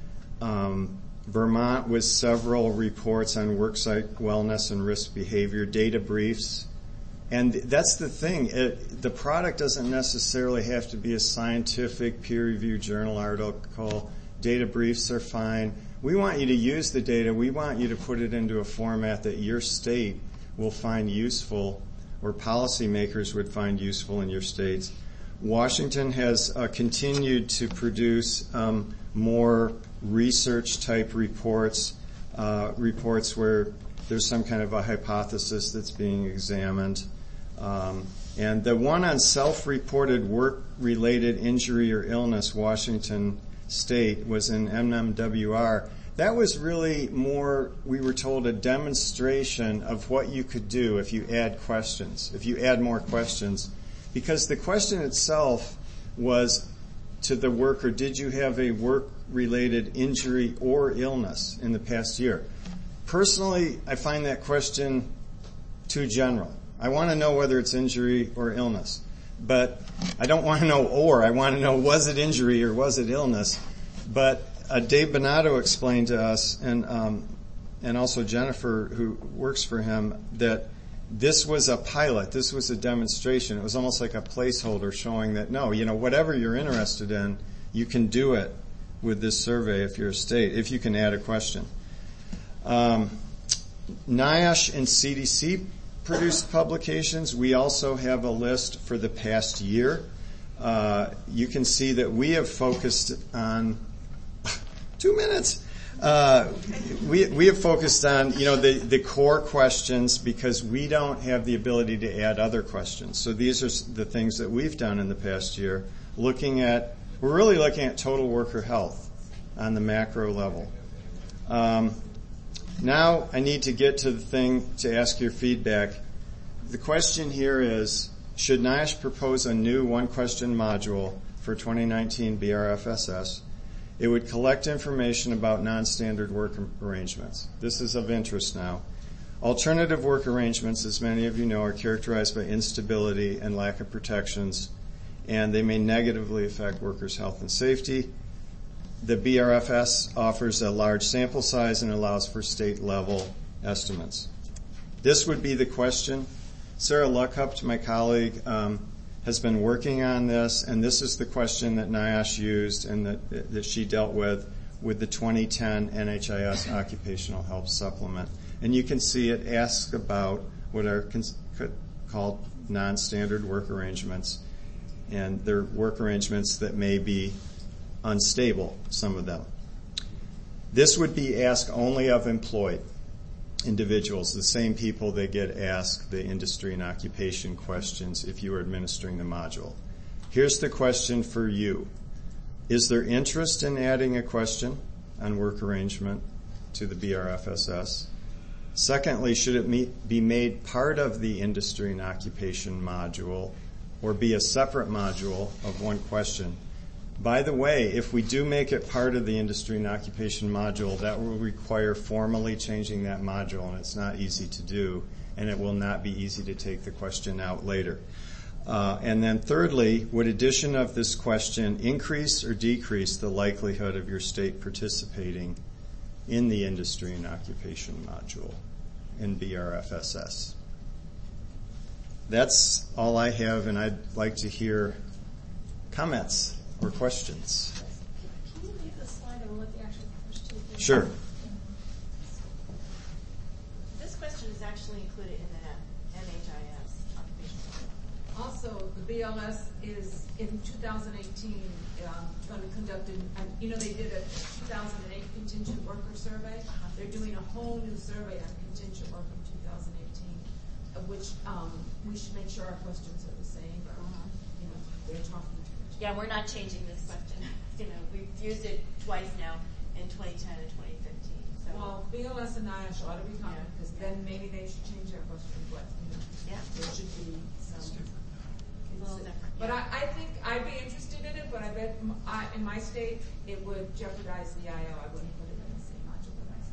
Um, Vermont with several reports on worksite wellness and risk behavior, data briefs. And that's the thing. It, the product doesn't necessarily have to be a scientific peer-reviewed journal article. Data briefs are fine. We want you to use the data. We want you to put it into a format that your state will find useful or policymakers would find useful in your states. Washington has uh, continued to produce um, more research-type reports, uh, reports where there's some kind of a hypothesis that's being examined. Um, and the one on self-reported work-related injury or illness, Washington State, was in M M W R. That was really more, we were told, a demonstration of what you could do if you add questions, if you add more questions. Because the question itself was to the worker, did you have a work-related injury or illness in the past year? Personally, I find that question too general. I want to know whether it's injury or illness. But I don't want to know or. I want to know, was it injury or was it illness? But uh, Dave Bonato explained to us, and um, and also Jennifer, who works for him, that this was a pilot. This was a demonstration. It was almost like a placeholder showing that, no, you know, whatever you're interested in, you can do it with this survey if you're a state, if you can add a question. Um, NIOSH and C D C produced publications. We also have a list for the past year. Uh, you can see that we have focused on two minutes. Uh, we we have focused on you know the, the core questions because we don't have the ability to add other questions. So these are the things that we've done in the past year. Looking at we're really looking at total worker health on the macro level. Um, Now I need to get to the thing to ask your feedback. The question here is, should NIOSH propose a new one-question module for twenty nineteen B R F S S? It would collect information about non-standard work arrangements. This is of interest now. Alternative work arrangements, as many of you know, are characterized by instability and lack of protections, and they may negatively affect workers' health and safety. The B R F S offers a large sample size and allows for state-level estimates. This would be the question. Sarah Luckhaupt, my colleague, um, has been working on this, and this is the question that NIOSH used and that, that she dealt with with the twenty ten N H I S Occupational Health Supplement. And you can see it asks about what are cons- called non-standard work arrangements, and they're work arrangements that may be unstable, some of them. This would be asked only of employed individuals, the same people that get asked the industry and occupation questions if you were administering the module. Here's the question for you. Is there interest in adding a question on work arrangement to the B R F S S? Secondly, should it meet, be made part of the industry and occupation module or be a separate module of one question? By the way, if we do make it part of the industry and occupation module, that will require formally changing that module, and it's not easy to do, and it will not be easy to take the question out later. Uh, and then thirdly, would addition of this question increase or decrease the likelihood of your state participating in the industry and occupation module in B R F S S? That's all I have, and I'd like to hear comments or questions. Can you leave the slide and what the actual question is? Sure. This question is actually included in the N H I S occupation. Also, the B L S is in two thousand eighteen um, going to conduct, an, an, you know, they did a two thousand eight contingent worker survey. Uh-huh. They're doing a whole new survey on contingent work in two thousand eighteen, of which um, we should make sure our questions are the same. But, uh-huh. you know, they're talking. Yeah, we're not changing this question. You know, we've used it twice now in twenty ten and twenty fifteen. So. Well, B L S and NIOSH ought to be coming because yeah. then maybe they should change their question. But you know, yeah. there should be some. A little different. But yeah. I, I think I'd be interested in it. But I bet m- I, in my state it would jeopardize the I O. I wouldn't put it in the same module that I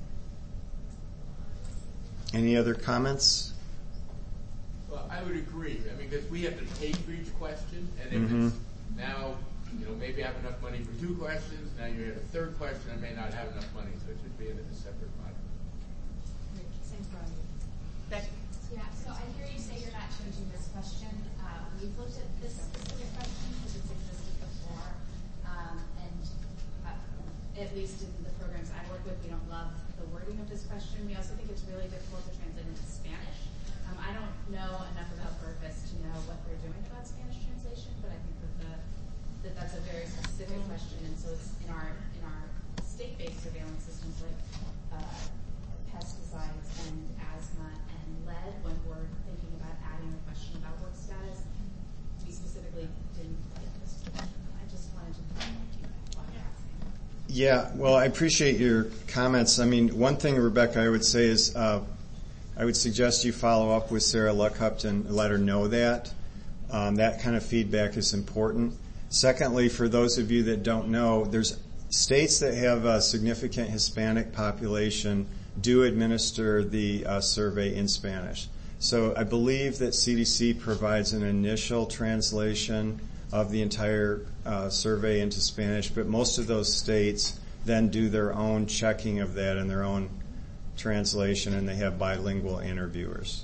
said. Any other comments? Well, I would agree. I mean, because we have to pay for each question, and if Mm-hmm. it's now, you know, maybe I have enough money for two questions. Now you have a third question. I may not have enough money, so it should be in a separate module. Same problem. Becky. Yeah, so I hear you say you're not changing this question. Uh, we've looked at this specific question because it's existed before, um, and uh, at least in the programs I work with, we don't love the wording of this question. We also think it's really difficult to translate into Spanish. Um, I don't know enough about Burfus to know what they're doing about Spanish translation, but I think that the that that's a very specific question, and so it's in our in our state-based surveillance systems like uh, pesticides and asthma and lead. When we're thinking about adding a question about work status, we specifically didn't like this question. I just wanted to keep that while you're asking. Yeah, well, I appreciate your comments. I mean, one thing, Rebecca, I would say is uh, I would suggest you follow up with Sarah Luckhaupt and let her know that. Um, that kind of feedback is important. Secondly, for those of you that don't know, there's states that have a significant Hispanic population do administer the uh, survey in Spanish. So I believe that C D C provides an initial translation of the entire uh, survey into Spanish, but most of those states then do their own checking of that and their own translation, and they have bilingual interviewers.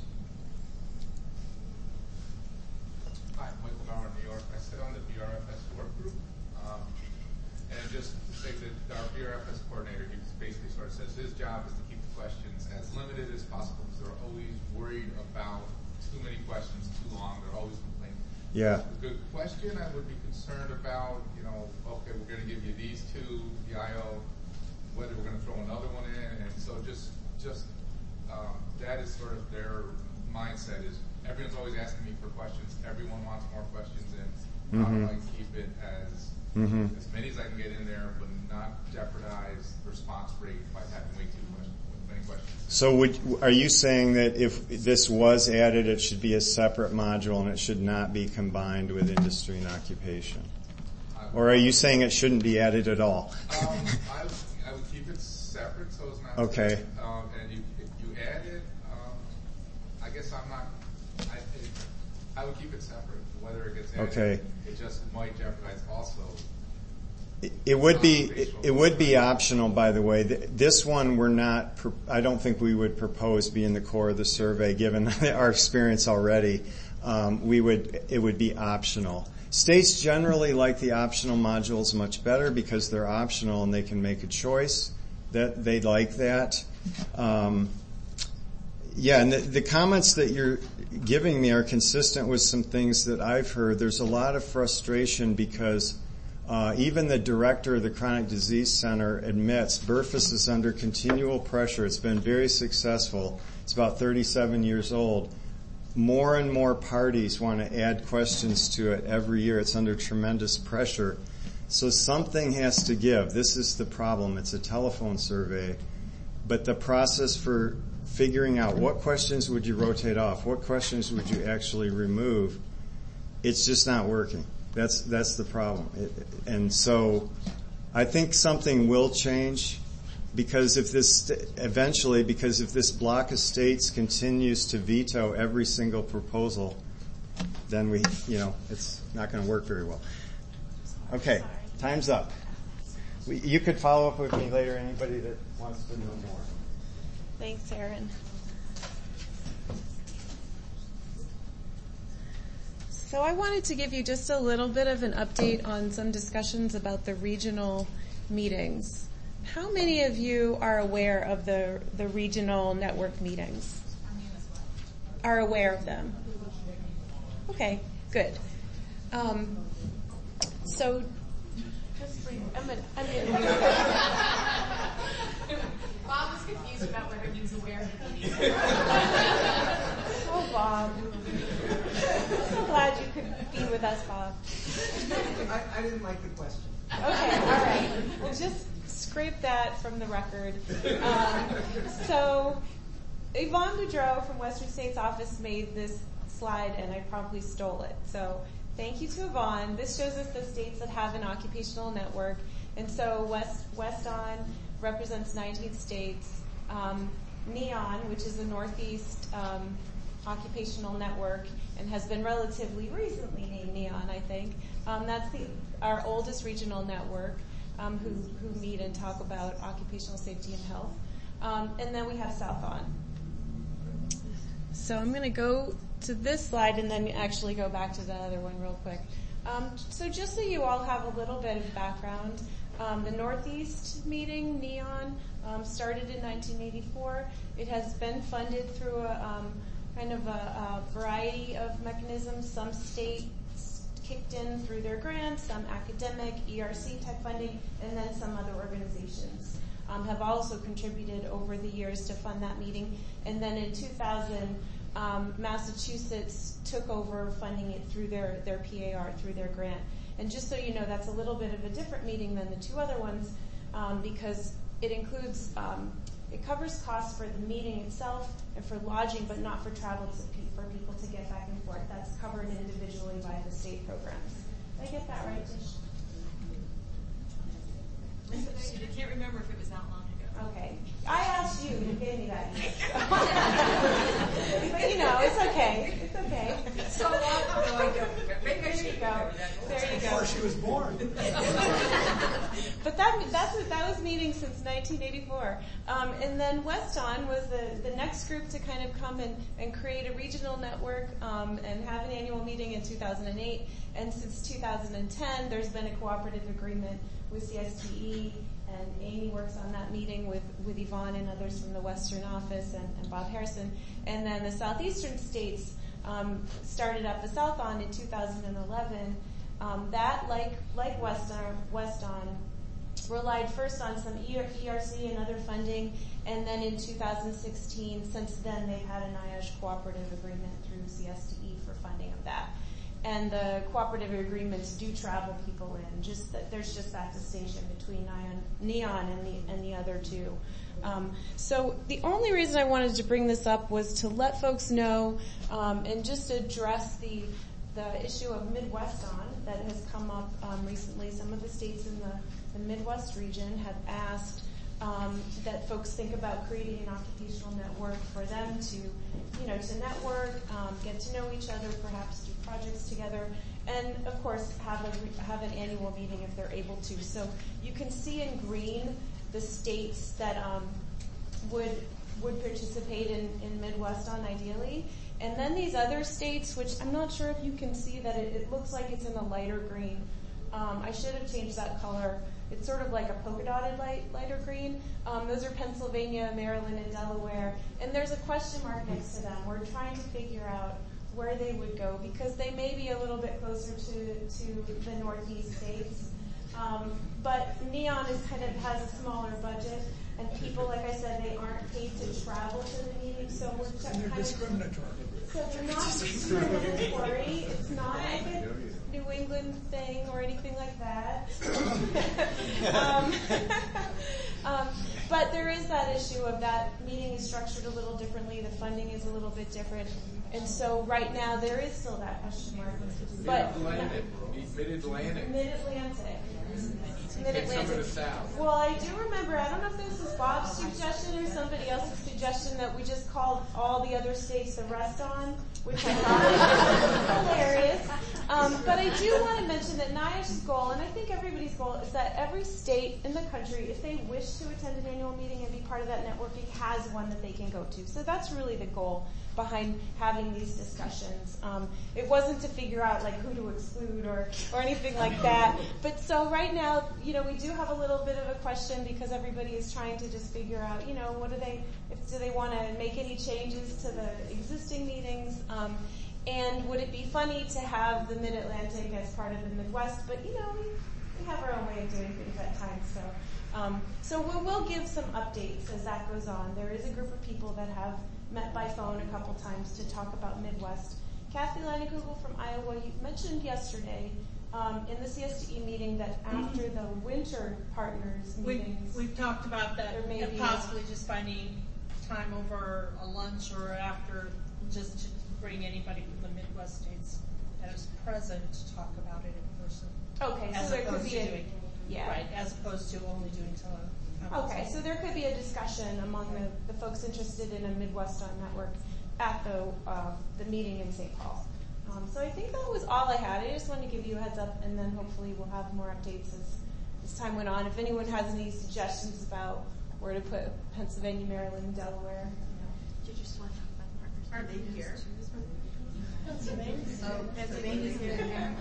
Hi, Michael Bauer, New York. I sit on the B R F S work group, um, and just to say that our B R F S coordinator, he basically sort of says his job is to keep the questions as limited as possible because they're always worried about too many questions, too long. They're always complaining. Yeah. A good question I would be concerned about, you know, okay, we're going to give you these two, the I O, whether we're going to throw another one in, and so just just um, that is sort of their mindset is everyone's always asking me for questions. Everyone wants more questions in. How Mm-hmm. do I keep it as Mm-hmm. as many as I can get in there, but not jeopardize the response rate by having way too much, many questions? So would, are you saying that if this was added, it should be a separate module and it should not be combined with industry and occupation? Or are you saying it shouldn't be added at all? um, I, would, I would keep it separate so it's not. Okay. Um, and you, if you add it, um, I guess I'm not. I, it, I would keep it separate. Whether it gets added, Okay. it just might jeopardize also It would be it, it would be optional, by the way. This one we're not. I don't think we would propose being the core of the survey, given our experience already. Um, we would it would be optional. States generally like the optional modules much better because they're optional and they can make a choice. That they like that. Um, yeah, and the, the comments that you're giving me are consistent with some things that I've heard. There's a lot of frustration because Uh, even the director of the Chronic Disease Center admits B R F I S is under continual pressure. It's been very successful. It's about thirty-seven years old. More and more parties want to add questions to it every year. It's under tremendous pressure. So something has to give. This is the problem. It's a telephone survey. But the process for figuring out what questions would you rotate off, what questions would you actually remove, it's just not working. That's that's the problem. It, and so I think something will change because if this eventually because if this block of states continues to veto every single proposal, then we you know it's not going to work very well. Okay, time's up. We, you could follow up with me later. Anybody that wants to know more. Thanks, Aaron. So I wanted to give you just a little bit of an update on some discussions about the regional meetings. How many of you are aware of the the regional network meetings? Are aware of them? Okay, good. Um, so, just bring, I'm gonna, I'm gonna Bob was confused about whether he was aware of the meeting. Oh, Bob. I'm so glad you could be with us, Bob. I, I didn't like the question. Okay, all right. We'll just scrape that from the record. Um, so, Yvonne Boudreau from Western States Office made this slide, and I promptly stole it. So, thank you to Yvonne. This shows us the states that have an occupational network. And so, West Weston represents nineteen states. Um, NEON, which is the Northeast um, Occupational Network, and has been relatively recently named NEON, I think. Um, that's the, our oldest regional network um, who, who meet and talk about occupational safety and health. Um, and then we have Southon. So I'm going to go to this slide and then actually go back to the other one real quick. Um, so just so you all have a little bit of background, um, the Northeast meeting, NEON, um, started in nineteen eighty-four. It has been funded through a um, kind of a, a variety of mechanisms. Some states kicked in through their grants, some academic, E R C type funding, and then some other organizations um, have also contributed over the years to fund that meeting. And then in two thousand, um, Massachusetts took over funding it through their, their P A R, through their grant. And just so you know, that's a little bit of a different meeting than the two other ones um, because it includes, um, it covers costs for the meeting itself and for lodging, but not for travel to, for people to get back and forth. That's covered individually by the state programs. Did I get that right, Tish? I can't remember if it was that long ago. Okay. I asked you, you gave me that answer. But you know, it's okay. It's okay. So long ago. Maybe I should go. There you go. Before she was born. But that that's what, that was meeting since nineteen eighty-four. Um, and then Weston was the, the next group to kind of come and, and create a regional network um, and have an annual meeting in two thousand eight. And since two thousand ten, there's been a cooperative agreement with C S T E, and Amy works on that meeting with, with Yvonne and others from the Western office and, and Bob Harrison. And then the Southeastern states um, started up a Southon in two thousand eleven. Um, that, like like Weston, Weston, relied first on some E R C and other funding, and then in two thousand sixteen, since then they've had an NIOSH cooperative agreement through C S T E for funding of that. And the cooperative agreements do travel people in. Just that there's just that distinction between NEON and the and the other two. Um, so the only reason I wanted to bring this up was to let folks know um, and just address the the issue of Midweston that has come up um, recently. Some of the states in the, the Midwest region have asked um, that folks think about creating an occupational network for them to, you know, to network, um, get to know each other, perhaps do projects together. and of course have a have an annual meeting if they're able to. So you can see in green the states that um, would would participate in, in Midweston ideally, and then these other states, which I'm not sure if you can see that it, it looks like it's in a lighter green. Um, I should have changed that color. It's sort of like a polka dotted light, lighter green. Um, those are Pennsylvania, Maryland, and Delaware. And there's a question mark next to them. We're trying to figure out where they would go because they may be a little bit closer to, to the Northeast states. Um, but Neon is kind of has a smaller budget, and people, like I said, they aren't paid to travel to the meeting, so we're just kind of discriminatory. So they're not discriminatory. It's not like a New England thing or anything like that. um, um, but there is that issue of that meeting is structured a little differently. The funding is a little bit different. And so right now there is still that question mark. But Mid-Atlantic. Mid-Atlantic. Mid-Atlantic. Take some of the South. Well, I do remember, I don't know if this was Bob's suggestion or somebody else's suggestion that we just called all the other states the rest on, which I thought was hilarious. Um, but I do want to mention that NIOSH's goal, and I think everybody's goal, is that every state in the country, if they wish to attend an annual meeting and be part of that networking, has one that they can go to. So that's really the goal behind having these discussions. Um, it wasn't to figure out like who to exclude or, or anything like that. But so right now, you know, we do have a little bit of a question because everybody is trying to just figure out, you know, what do they, if, do they want to make any changes to the existing meetings? Um, and would it be funny to have the Mid-Atlantic as part of the Midwest? But, you know, we, we have our own way of doing things at times. So, um, so we will give some updates as that goes on. There is a group of people that have met by phone a couple times to talk about Midwest. Kathy Leinekugel from Iowa, you mentioned yesterday um, in the C S T E meeting that after the winter partners meetings, We've, we've talked about that, there may and be possibly just finding time over a lunch or after, just to bring anybody from the Midwest states that is present to talk about it in person. Okay, as so there could opposed be to a, doing, yeah. right, as opposed to only doing tele. Okay, so there could be a discussion among the, the folks interested in a Midwestern network at the uh, the meeting in Saint Paul. Um, so I think that was all I had. I just wanted to give you a heads up, and then hopefully we'll have more updates as, as time went on. If anyone has any suggestions about where to put Pennsylvania, Maryland, and Delaware. Do you just want to talk about the partners? Are they here? Pennsylvania. Oh, Pennsylvania's here.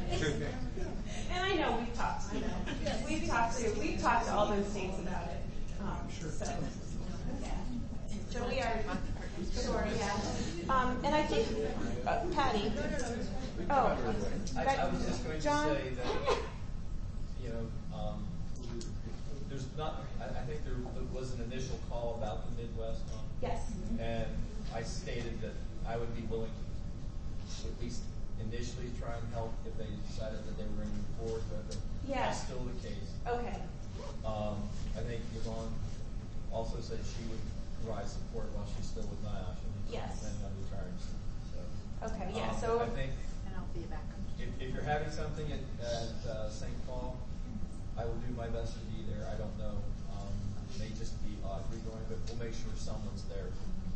And I know we've talked. I know we've talked to we've talked to all those states about it. Um, sure. So, yeah. So we are sure, yeah. Um, and I think uh, Patty. Oh, I, I was just going John? to say that you know um, there's not. I, I think there was an initial call about the Midwest one. Yes. And I stated that I would be willing to at least initially try and help if they decided that they were going to move forward with it. Yeah. That's still the case. Okay. Um, I think Yvonne also said she would provide support while she's still with NIOSH. Yes. Planning on retiring soon. So, okay. Yeah. um, So I think And I'll be back. if, if you're having something at, at uh, Saint Paul, I will do my best to be there. I don't know. Um, it may just be Audrey going, but we'll make sure someone's there.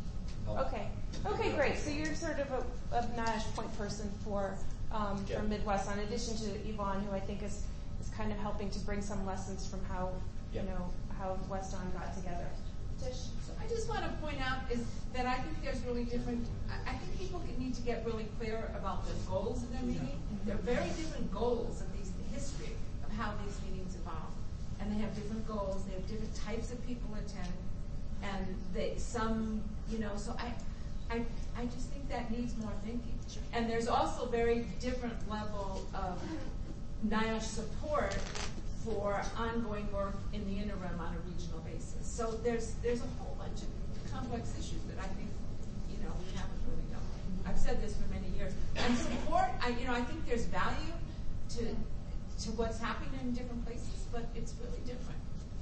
Okay. Okay, great. So you're sort of a, a NIOSH point person for um, Yeah. for Midwest, in addition to Yvonne, who I think is, is kind of helping to bring some lessons from how Yeah. you know how Weston got together. Tish. So I just want to point out is that I think there's really different. I, I think people need to get really clear about the goals of their meeting. There are very different goals of these, the history of how these meetings evolve, and they have different goals. They have different types of people attend, and they some you know. So I, I, I just think that needs more thinking. And there's also very different level of NIOSH support for ongoing work in the interim on a regional basis. So there's there's a whole bunch of complex issues that I think you know we haven't really done. I've said this for many years. And support, I you know I think there's value to to what's happening in different places, but it's really different.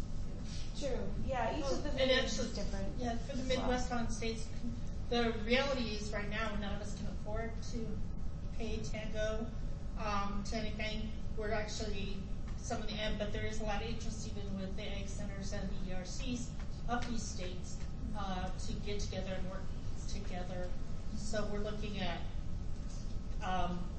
True. Yeah. Each Well, of the and meetings actually, is different. Yeah, for the Midwest on states, the reality is right now none of us can afford to pay Tango um, to anything. We're actually some of the end, but there is a lot of interest even with the ag centers and the E R Cs of these states uh, to get together and work together. So we're looking at um,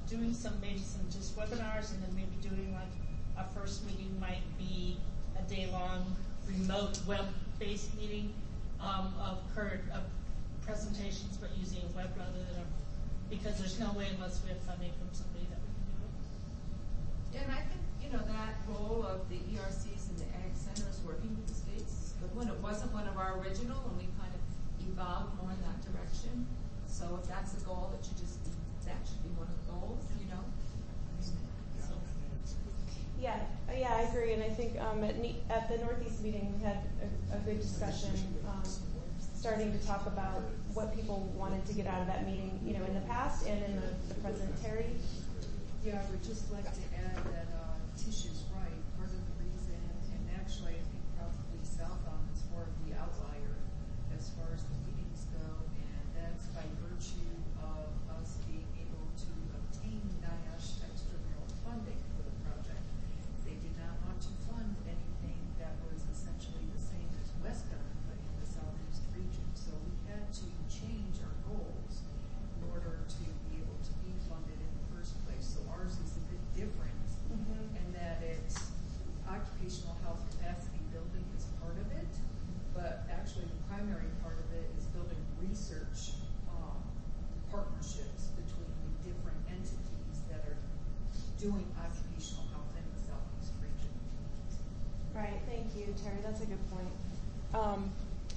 doing some, maybe some just webinars, and then maybe doing like our first meeting might be a day-long remote web-based meeting um, of current of presentations, but using a web rather than a, because there's no way unless we have funding from somebody that we can do it. And I think, you know, that role of the E R Cs and the Ag Centers working with the states, but when it wasn't one of our original, and we kind of evolved more in that direction. So if that's a goal, that should just be, that should be one of the goals, you know? So. Yeah, yeah, I agree, and I think um, at, ne- at the Northeast meeting we had a, a good discussion, um, starting to talk about what people wanted to get out of that meeting, you know, in the past and in the, the present. Terry? Yeah, I would just like to add that uh, Tisha's right. Part of the reason, and actually I think probably Southbound is more of the outlier as far as the meetings go, and that's by virtue of us being able to obtain NIOSH extramural funding for the project. They did not want to fund anything that was essentially the same as Westbound, but in the Southeast region. So we had to change our goals in order to be able to be funded in the first place. So ours is a bit different Mm-hmm. in that it's occupational health capacity building is part of it, but actually the primary part of it is building research um, partnerships between the different entities that are doing occupational health in the Southeast region. Right, thank you, Terry. That's a good point. Um,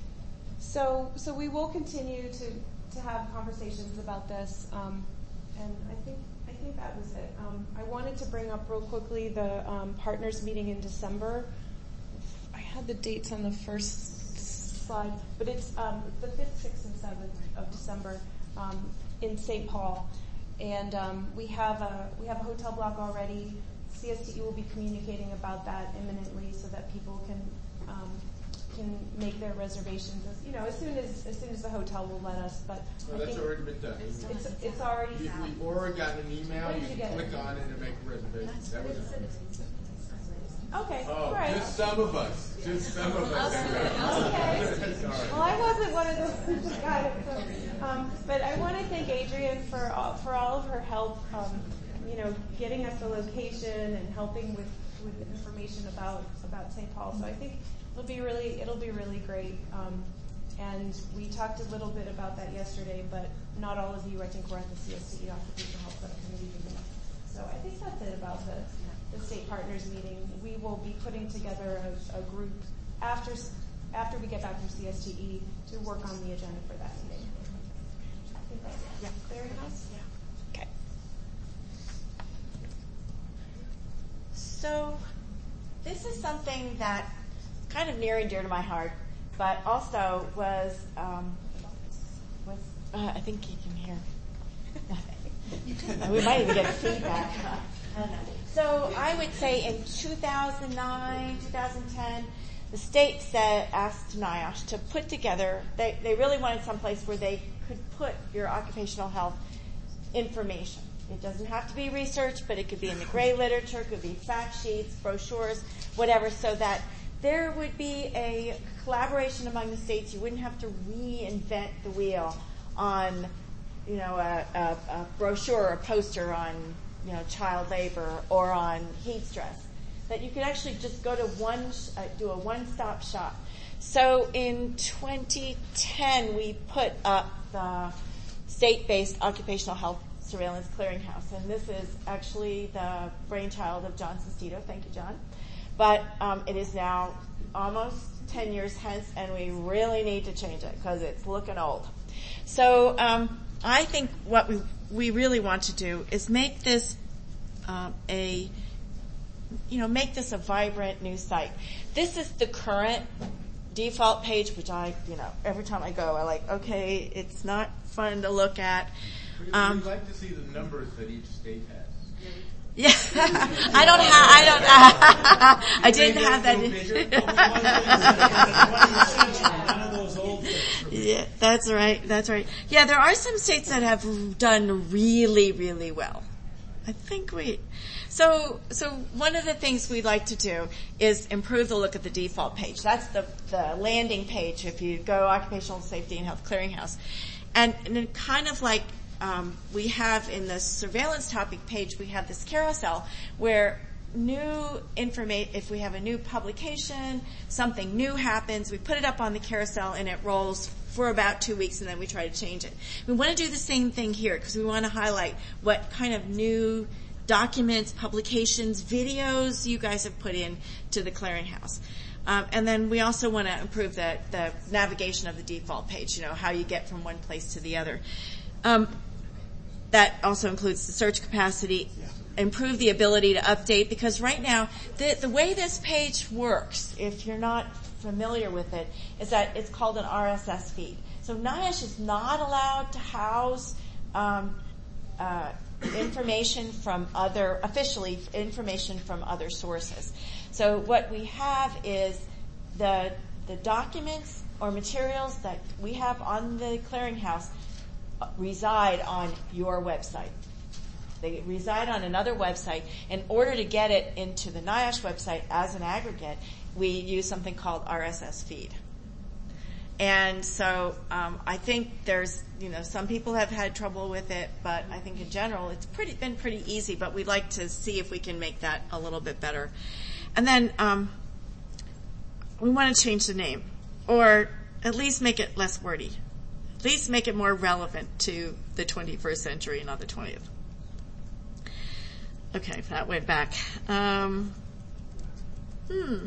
so, so we will continue to, to have conversations about this, um, and I think I think that was it. Um, I wanted to bring up real quickly the um, partners meeting in December. I had the dates on the first slide, but it's um, the fifth, sixth, and seventh of December um, in Saint Paul, and um, we have a we have a hotel block already. C S T E will be communicating about that imminently so that people can um, can make their reservations. As, you know, as soon as as soon as the hotel will let us. But No, I that's think already been done. It's, it's, it's already. You, we've already gotten an email. When You did you can get it? click on it and make a reservation. That was Okay. Oh, all right. just some of us. Just some of us. Okay. Sorry. Well, I wasn't one of those who got it. So, um, but I want to thank Adrienne for all, for all of her help. Um, you know, getting us the location and helping with, with information about about Saint Paul. So I think it'll be really it'll be really great. Um, and we talked a little bit about that yesterday, but not all of you I think were at the C S T E Occupational Health Subcommittee meeting. So I think that's it about the. the state partners meeting. We will be putting together a, a group after after we get back from C S T E to work on the agenda for that meeting. I think that's it. Yeah. Very nice. Yeah. Okay. So this is something that kind of near and dear to my heart, but also was um, was uh, I think you can hear. We might even get feedback. I don't know. So I would say in two thousand nine, two thousand ten, the state said, asked NIOSH to put together, they, they really wanted someplace where they could put your occupational health information. It doesn't have to be research, but it could be in the gray literature, it could be fact sheets, brochures, whatever, so that there would be a collaboration among the states. You wouldn't have to reinvent the wheel on, you know, a, a, a brochure or a poster on, you know, child labor or on heat stress, that you could actually just go to one, uh, do a one-stop shop. So in twenty ten, we put up the state-based occupational health surveillance clearinghouse, and this is actually the brainchild of John Sestito. Thank you, John. But um, it is now almost ten years hence, and we really need to change it because it's looking old. So um, I think what we we really want to do is make this um, a, you know, make this a vibrant new site. This is the current default page, which I, you know, every time I go, I like, okay, it's not fun to look at. Um, We'd like to see the numbers that each state has. Yeah, I don't have, I don't, uh, I didn't have that. Yeah, that's right, that's right. Yeah, there are some states that have done really, really well. I think we, so, so one of the things we'd like to do is improve the look of the default page. That's the, the landing page if you go Occupational Safety and Health Clearinghouse. And, and then kind of like um, we have in the surveillance topic page, we have this carousel where new information, if we have a new publication, something new happens, we put it up on the carousel and it rolls for about two weeks and then we try to change it. We want to do the same thing here because we want to highlight what kind of new documents, publications, videos you guys have put in to the clearinghouse. Um, and then we also want to improve the, the navigation of the default page, you know, how you get from one place to the other. Um, that also includes the search capacity, improve the ability to update, because right now, the, the way this page works, if you're not familiar with it, is that it's called an R S S feed. So NIOSH is not allowed to house um, uh, information from other, officially information from other sources. So what we have is the the documents or materials that we have on the clearinghouse reside on your website. They reside on another website. In order to get it into the NIOSH website as an aggregate, we use something called R S S feed. And so um, I think there's, you know, some people have had trouble with it, but I think in general it's pretty been pretty easy. But we'd like to see if we can make that a little bit better. And then um, we want to change the name, or at least make it less wordy. At least make it more relevant to the twenty-first century, not the twentieth. Okay, that went back. Um, hmm.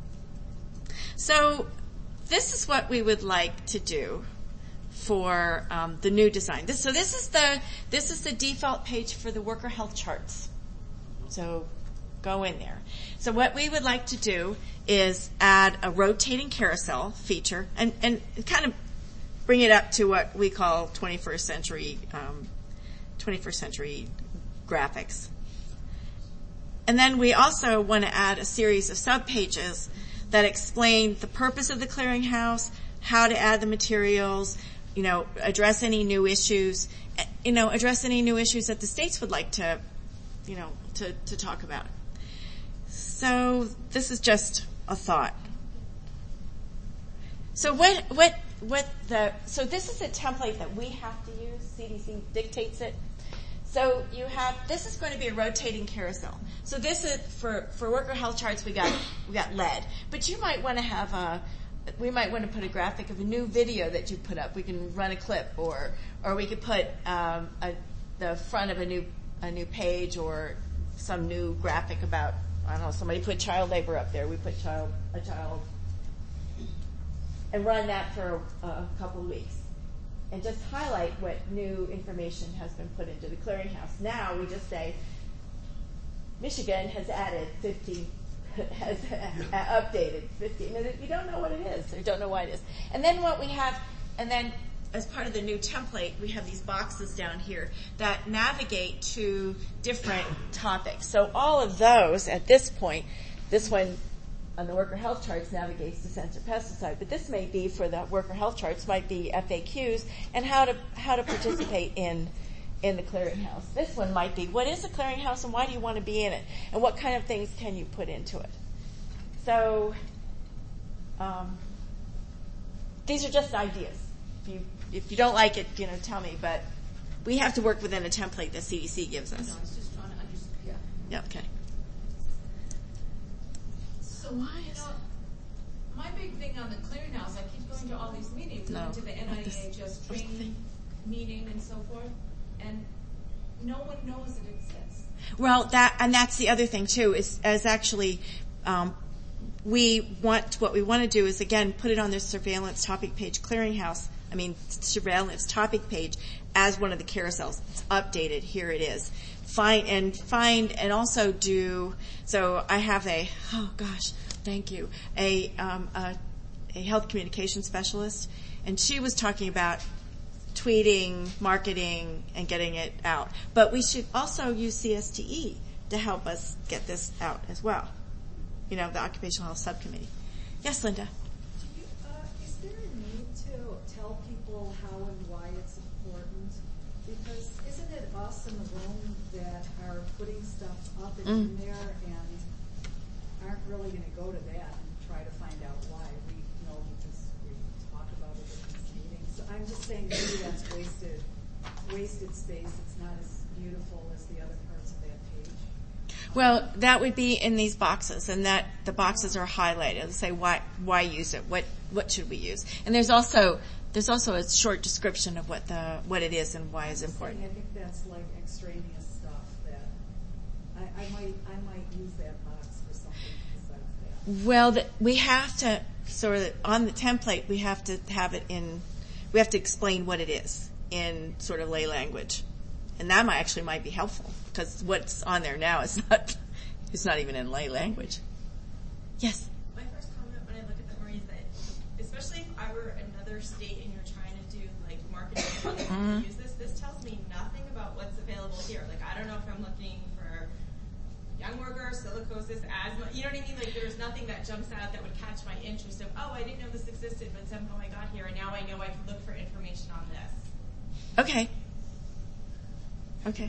So this is what we would like to do for um, the new design. This, so this is the this is the default page for the worker health charts. So go in there. So what we would like to do is add a rotating carousel feature and, and kind of bring it up to what we call twenty-first century um, twenty-first century graphics. And then we also want to add a series of subpages that explain the purpose of the clearinghouse, how to add the materials, you know, address any new issues, you know, address any new issues that the states would like to, you know, to, to talk about. So this is just a thought. So what, what, what the, so this is a template that we have to use. C D C dictates it. So you have, this is going to be a rotating carousel. So this is, for, for worker health charts, we got, we got lead. But you might want to have a, we might want to put a graphic of a new video that you put up. We can run a clip, or, or we could put, um, a, the front of a new, a new page, or some new graphic about, I don't know, somebody put child labor up there. We put child, a child, and run that for a, a couple of weeks. And just highlight what new information has been put into the clearinghouse. Now we just say, Michigan has added fifteen, has updated fifteen, and you don't know what it is, or you don't know why it is. And then what we have, and then as part of the new template, we have these boxes down here that navigate to different topics. So all of those, at this point, this one on the worker health charts navigates to sensor pesticide, but this may be for the worker health charts, might be F A Qs and how to how to participate in in the clearinghouse. This one might be, what is a clearinghouse and why do you want to be in it, and what kind of things can you put into it. So um, these are just ideas. If you if you don't like it, you know, tell me. But we have to work within a template that C D C gives us. No, I was just trying to understand. Yeah. Yeah. Okay. So why is you know, my big thing on the clearinghouse, I keep going to all these meetings, no, going to the N I H S training meeting and so forth, and no one knows it exists. Well, that, and that's the other thing too, is, is actually, um, we want, what we want to do is again, put it on this surveillance topic page clearinghouse, I mean, surveillance topic page as one of the carousels. It's updated. Here it is. Find and find and also do. So I have a oh gosh, thank you. A um, a, a health communication specialist, and she was talking about tweeting, marketing, and getting it out. But we should also use C S T E to help us get this out as well. You know, the Occupational Health Subcommittee. Yes, Linda. Do you, uh, is there a need to tell people how and why it's important? Because isn't it us in the room that are putting stuff up and Mm. in there and aren't really going to go to that and try to find out why? We know because we talk about it at these meetings. So I'm just saying maybe that's wasted wasted space. It's not as beautiful as the other parts of that page. Well, that would be in these boxes, and that the boxes are highlighted and say why why use it, what what should we use, and there's also there's also a short description of what the what it is and why it's important. I think that's like extraneous stuff that I, I might I might use that box for something besides that. Well, the, we have to sort of on the template we have to have it in we have to explain what it is in sort of lay language, and that might actually might be helpful because what's on there now is not it's not even in lay language. Yes. My first comment when I look at the Marie is that, especially if I were another state and you're trying to do like marketing and Mhm. use this, this tells me nothing about what's available here. Like I don't know if I'm looking for young worker, silicosis, asthma. You know what I mean? Like there's nothing that jumps out that would catch my interest of, oh, I didn't know this existed, but somehow I got here and now I know I can look for information on this. Okay. Okay.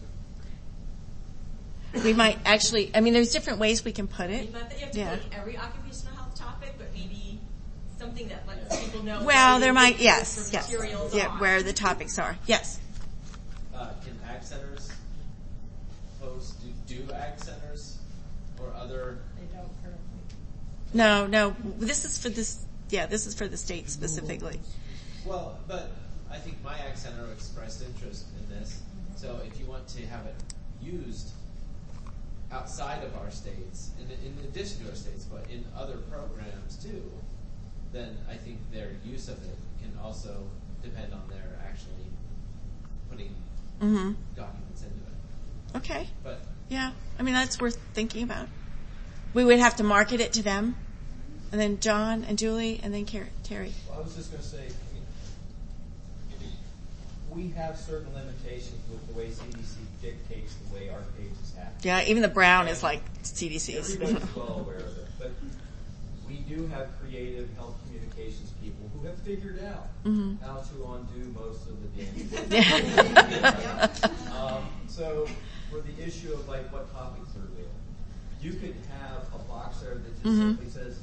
We might actually, I mean, there's different ways we can put I it. mean, not that you have to Yeah. put every occupational health topic, but maybe something that lets people know. Well, what there it might, is yes, for yes. materials Yeah, are. where the topics are. Yes. Uh, can ag centers post, do, do ag centers or other? They don't currently. No, no, this is for this, yeah, this is for the state specifically. Well, but I think my ag center expressed interest in this. So if you want to have it used outside of our states, in, in addition to our states, but in other programs too, then I think their use of it can also depend on their actually putting Mm-hmm. documents into it. Okay. But Yeah, I mean, that's worth thinking about. We would have to market it to them, and then John and Julie, and then Car- Terry. Well, I was just going to say, I mean, we have certain limitations with the way C D C dictates the way our pages happen. Yeah, even the brown is like C D C's. Everybody's well aware of it, but we do have creative health communications people who have figured out Mhm. how to undo most of the damage. um, so for the issue of like what topics are available, you could have a box there that just Mhm. simply says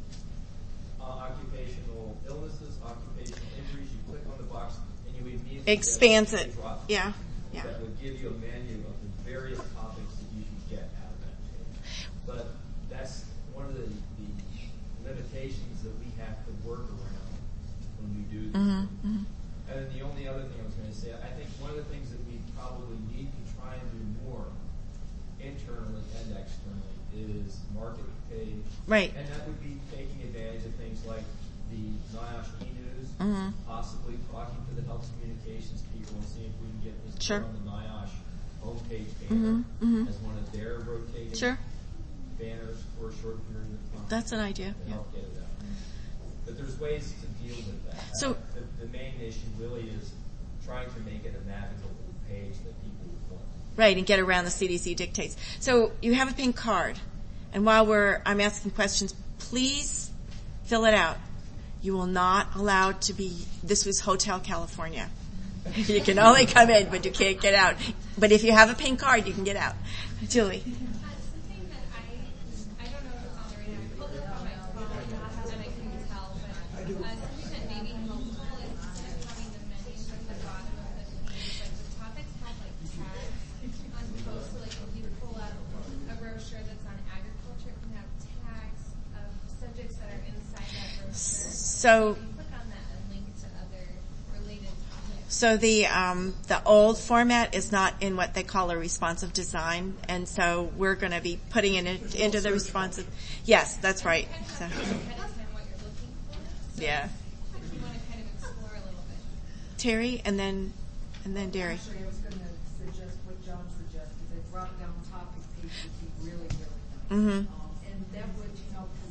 uh, occupational illnesses, occupational injuries. You click on the box and you immediately Expands get a it. drop Yeah, yeah. that would give you a menu of the various topics that you can get out of that page. But that's one of the, the limitations that we have to work around when we do this. Mhm, mhm. And then the only other thing I was going to say, I think one of the things that we probably need to try and do more internally and externally is market page. Right. And that would be taking advantage of things like the NIOSH e-news, Mhm. possibly talking to the health communications people and seeing if we can get this Sure. put on the NIOSH homepage banner Mhm, mhm. as one of their rotating Sure. banners for a short period of time. That's an idea, To yeah. help get it out. But there's ways to deal with that. So- the, the main issue really is trying to make it a navigable page that people would want. Right, and get around the C D C dictates. So you have a pink card, and while we're I'm asking questions, please fill it out. You will not allowed to be. This was Hotel California. You can only come in, but you can't get out. But if you have a pink card, you can get out. Julie. Uh, something that I, I don't know if it's on the radar. I pulled it up on my phone and I couldn't tell, but uh, something that may be helpful is instead of having the menus at the bottom of the page, like the topics have like tags on both. So like if you pull up a brochure that's on agriculture, it can have tags of subjects that are inside that brochure. So- you can click on that and link to other related topics. So the um, the old format is not in what they call a responsive design, and so we're going to be putting it in, into the responsive. Yes, that's right. So, Kind of understand what you're looking for. So yeah, if you want to kind of explore a little bit. Terry, and then and then Derry. Actually, I was going to suggest what John suggested. A drop-down topic page would be really, really nice. Mhm. Um, and that would, you know, because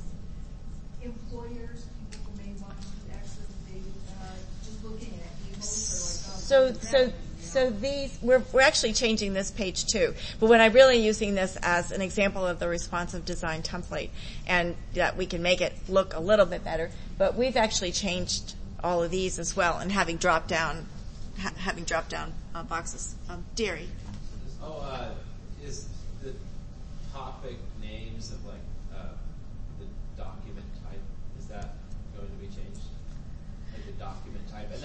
employers, people who may want to access the data, uh, just looking at emails, they're like, oh, So what's so that? so these we're we're actually changing this page too. But when I'm really using this as an example of the responsive design template, and that we can make it look a little bit better. But we've actually changed all of these as well, and having drop down ha- having drop down uh, boxes. Um, Derry. Oh, uh, is the topic names of like uh, the document type, is that going to be changed? Like the document type, and then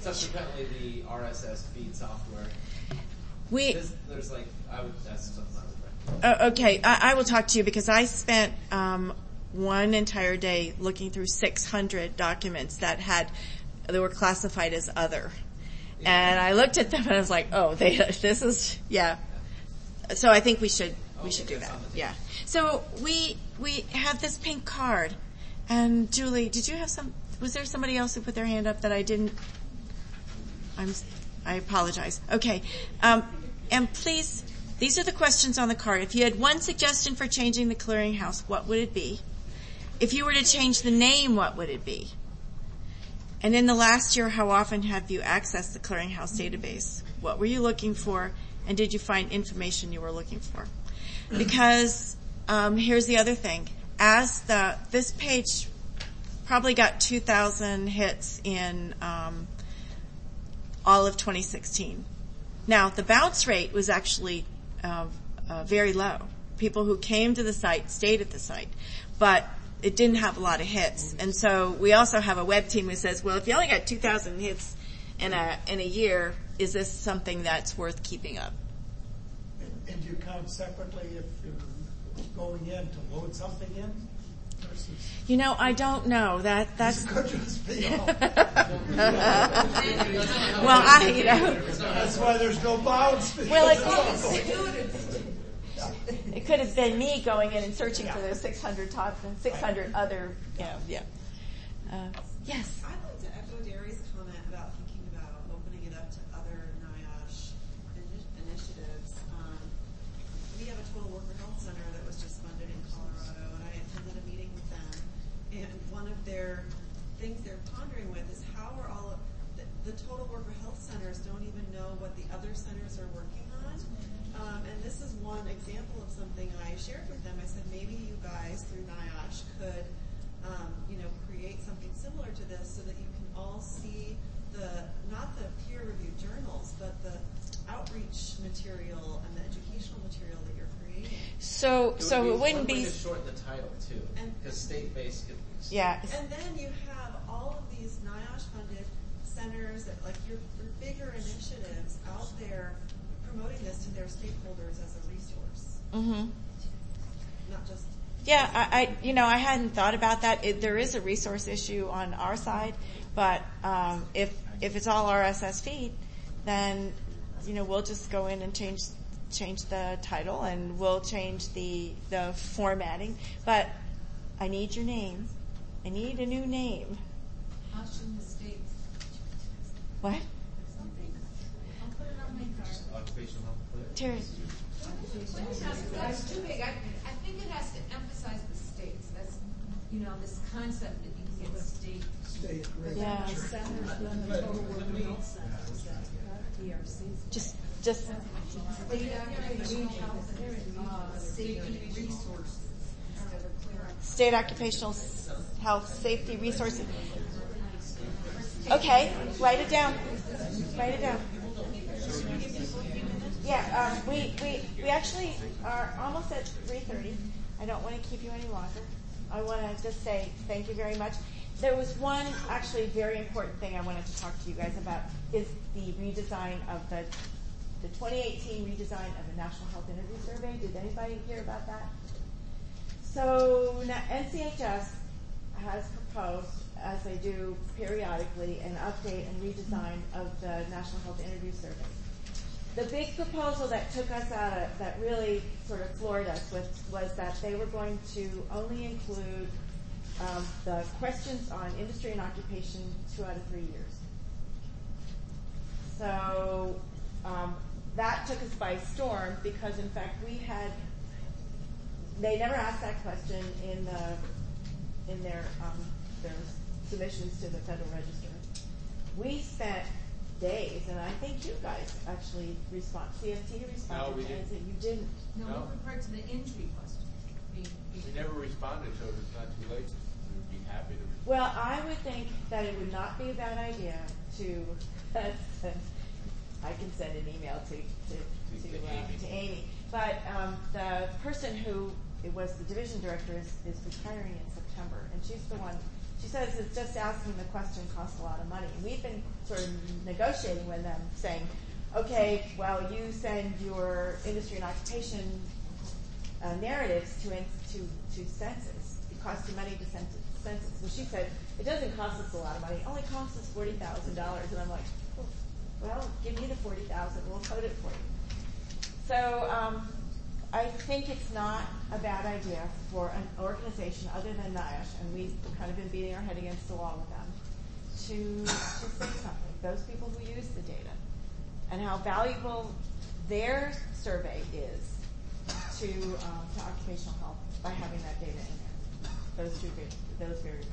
subsequently the R S S feed software. We There's, there's like I would that's something I would recommend. Uh, okay, I, I will talk to you because I spent um, one entire day looking through six hundred documents that had they were classified as other, yeah. And I looked at them and I was like, oh, they this is yeah. So I think we should we okay, should do that. Yeah. So we we have this pink card, and Julie, did you have some? Was there somebody else who put their hand up that I didn't? I'm I apologize. Okay, um, and please. These are the questions on the card. If you had one suggestion for changing the clearinghouse, what would it be? If you were to change the name, what would it be? And in the last year, how often have you accessed the clearinghouse database? What were you looking for, and did you find information you were looking for? Because um, here's the other thing. As the this page probably got two thousand hits in um, all of twenty sixteen. Now, the bounce rate was actually Uh, uh, very low. People who came to the site stayed at the site, but it didn't have a lot of hits. And so we also have a web team who says, well, if you only got two thousand hits in a in a year, is this something that's worth keeping up? And, and do you count separately if you're going in to load something in? Versus you know, I don't know. That that's. Could just be all. Well, I you know. That's why there's no bounds. Well, it could, it could have been me going in and searching for those six hundred top and six hundred other. You know, yeah. Uh, yes. I'd like to echo Derry's comment about thinking about opening it up to other NIOSH ini- initiatives. Um, we have a Total Worker Health Center that was just funded in Colorado, and I attended a meeting with them. And one of their things they're pondering with is how are all of the, the Total Worker Health Centers don't even know what the other centers are working on. Um, and this is one example of something I shared with them. I said maybe you guys through NIOSH could, um, you know, create something similar to this so that you can all see the not the peer-reviewed journals, but the outreach material and the educational material that you're creating. So, it so would it wouldn't be be. to shorten the title too, because state-based. Could, yeah. And then you have all of these NIOSH-funded centers that, like, your, your bigger initiatives out there promoting this to their stakeholders as a resource. Mm-hmm. Not just. Yeah, I, I, you know, I hadn't thought about that. It, there is a resource issue on our side, but um, if if it's all R S S feed, then you know we'll just go in and change change the title and we'll change the the formatting. But I need your name. I need a new name. Us in the States. What? I'll put it on my card. Occupational health. Terry. That's too big. I, I think it has to emphasize the states. That's, you know, this concept that you can get state. State Yeah. Centers doing the Total Worker Health Center. Is that correct? D R C. Just, just. State occupational health and uh, safety resources. State occupational health safety resources. Okay, write it down. Write it down. Yeah, um, we, we we actually are almost at three thirty. I don't want to keep you any longer. I want to just say thank you very much. There was one actually very important thing I wanted to talk to you guys about is the redesign of the the twenty eighteen redesign of the National Health Interview Survey. Did anybody hear about that? So N C H S has proposed, as they do periodically, an update and redesign of the National Health Interview Survey. The big proposal that took us out of, that really sort of floored us with, was that they were going to only include um, the questions on industry and occupation two out of three years. So um, that took us by storm because, in fact, we had they never asked that question in the in their um, their submissions to the Federal Register. We spent days, and I think you guys actually respond. C F T responded. No, we and didn't. said you didn't. No, No. with regard to the injury question. Being, being We never responded, so if it's not too late, we would be happy to respond. Well, I would think that it would not be a bad idea to. I can send an email to to to, To uh, Amy. to Amy, but um, the person who it was the division director is, is retiring in September, and she's the one. she says it's just asking the question costs a lot of money. And we've been sort of negotiating with them, saying, okay, well, you send your industry and occupation uh, narratives to, to to census. It costs you money to send to census. So she said, it doesn't cost us a lot of money. It only costs us forty thousand dollars. And I'm like, well, give me the forty thousand dollars. We'll code it for you. So um, I think it's not a bad idea for an organization other than NIOSH, and we've kind of been beating our head against the wall with them, to, to say something. Those people who use the data and how valuable their survey is to um, to occupational health by having that data in there. Those two those variables.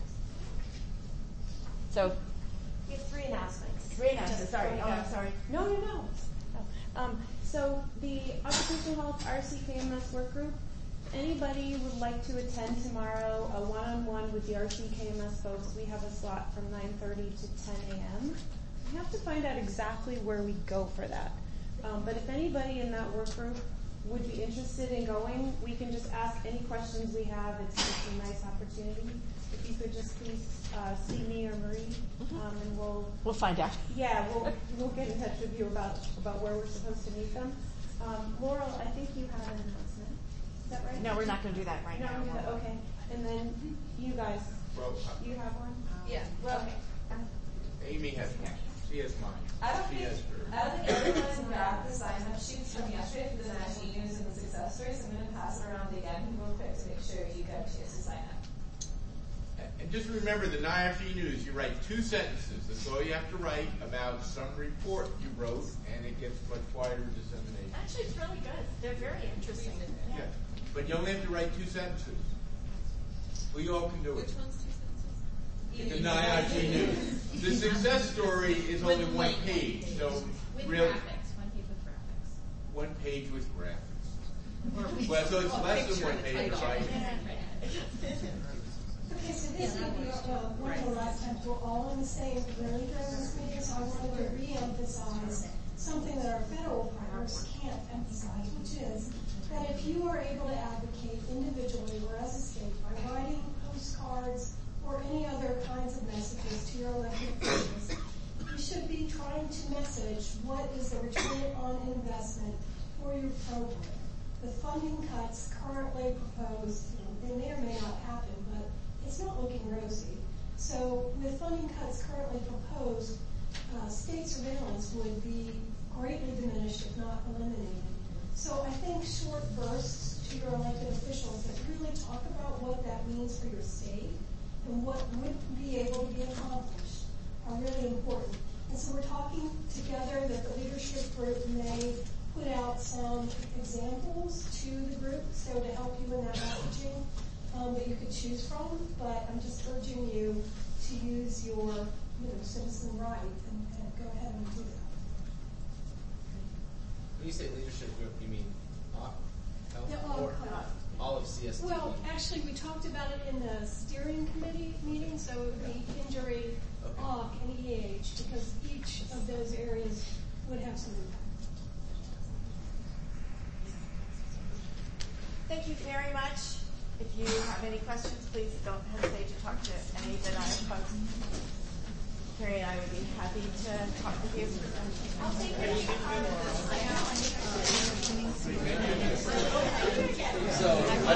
So we have three announcements. Three announcements. Sorry. Oh, I'm sorry. No, no, no. Oh. Um, so the occupational health R C K M S work group. Anybody would like to attend tomorrow a one-on-one with the R C K M S folks? We have a slot from nine thirty to ten a.m. We have to find out exactly where we go for that. Um, but if anybody in that work group would be interested in going, we can just ask any questions we have. It's just a nice opportunity. If you could just please uh, see me or Marie, um, and we'll we'll find out. Yeah, we'll we'll get in touch with you about about where we're supposed to meet them. Um, Laurel, I think you have an announcement. Is that right? No, we're not going to do that right no, now. No, okay. And then you guys, Well, you have one? Yeah. Well, Amy has mine. She has mine. I don't she think has her. I don't think everyone's grabbed the sign-up sheets from yesterday for the National News and the success stories. I'm going to pass it around again real quick to make sure you get a chance to sign up. And just remember the NIOSH E-News, you write two sentences. That's all you have to write about some report you wrote, and it gets much wider dissemination. Actually, it's really good. They're very interesting. Yeah. But you only have to write two sentences. We all can do it. Which one's two sentences? The NIOSH E-News. The success story is only one page, so With really graphics, one page with graphics. one page with graphics. Or we- Well, so it's or less than picture one and page, title. right? Okay, so this would be uh, one of the last times we're all in the same room during this meeting, so I wanted to re-emphasize something that our federal partners can't emphasize, which is that if you are able to advocate individually or as a state by writing postcards or any other kinds of messages to your elected officials, you should be trying to message what is the return on investment for your program. The funding cuts currently proposed, you know, they may or may not happen, but it's not looking rosy. So with funding cuts currently proposed, uh, state surveillance would be greatly diminished, if not eliminated. So I think short bursts to your elected officials that really talk about what that means for your state and what would be able to be accomplished are really important. And so we're talking together that the leadership group may put out some examples to the group, so to help you in that messaging um, that you could choose from. But I'm just urging you to use your, you know, citizen right and, and go ahead and do that. When you say leadership group, you mean uh, health Yeah, all or health. all of C S T? Well, actually, we talked about it in the steering committee meeting, so it would be injury, Okay. O C, and E H, because each of those areas would have some impact. Thank you very much. If you have any questions, please don't hesitate to talk to any of the NIOSH folks. Carrie and I would be happy to talk with you. I'll take Are you it. good? So.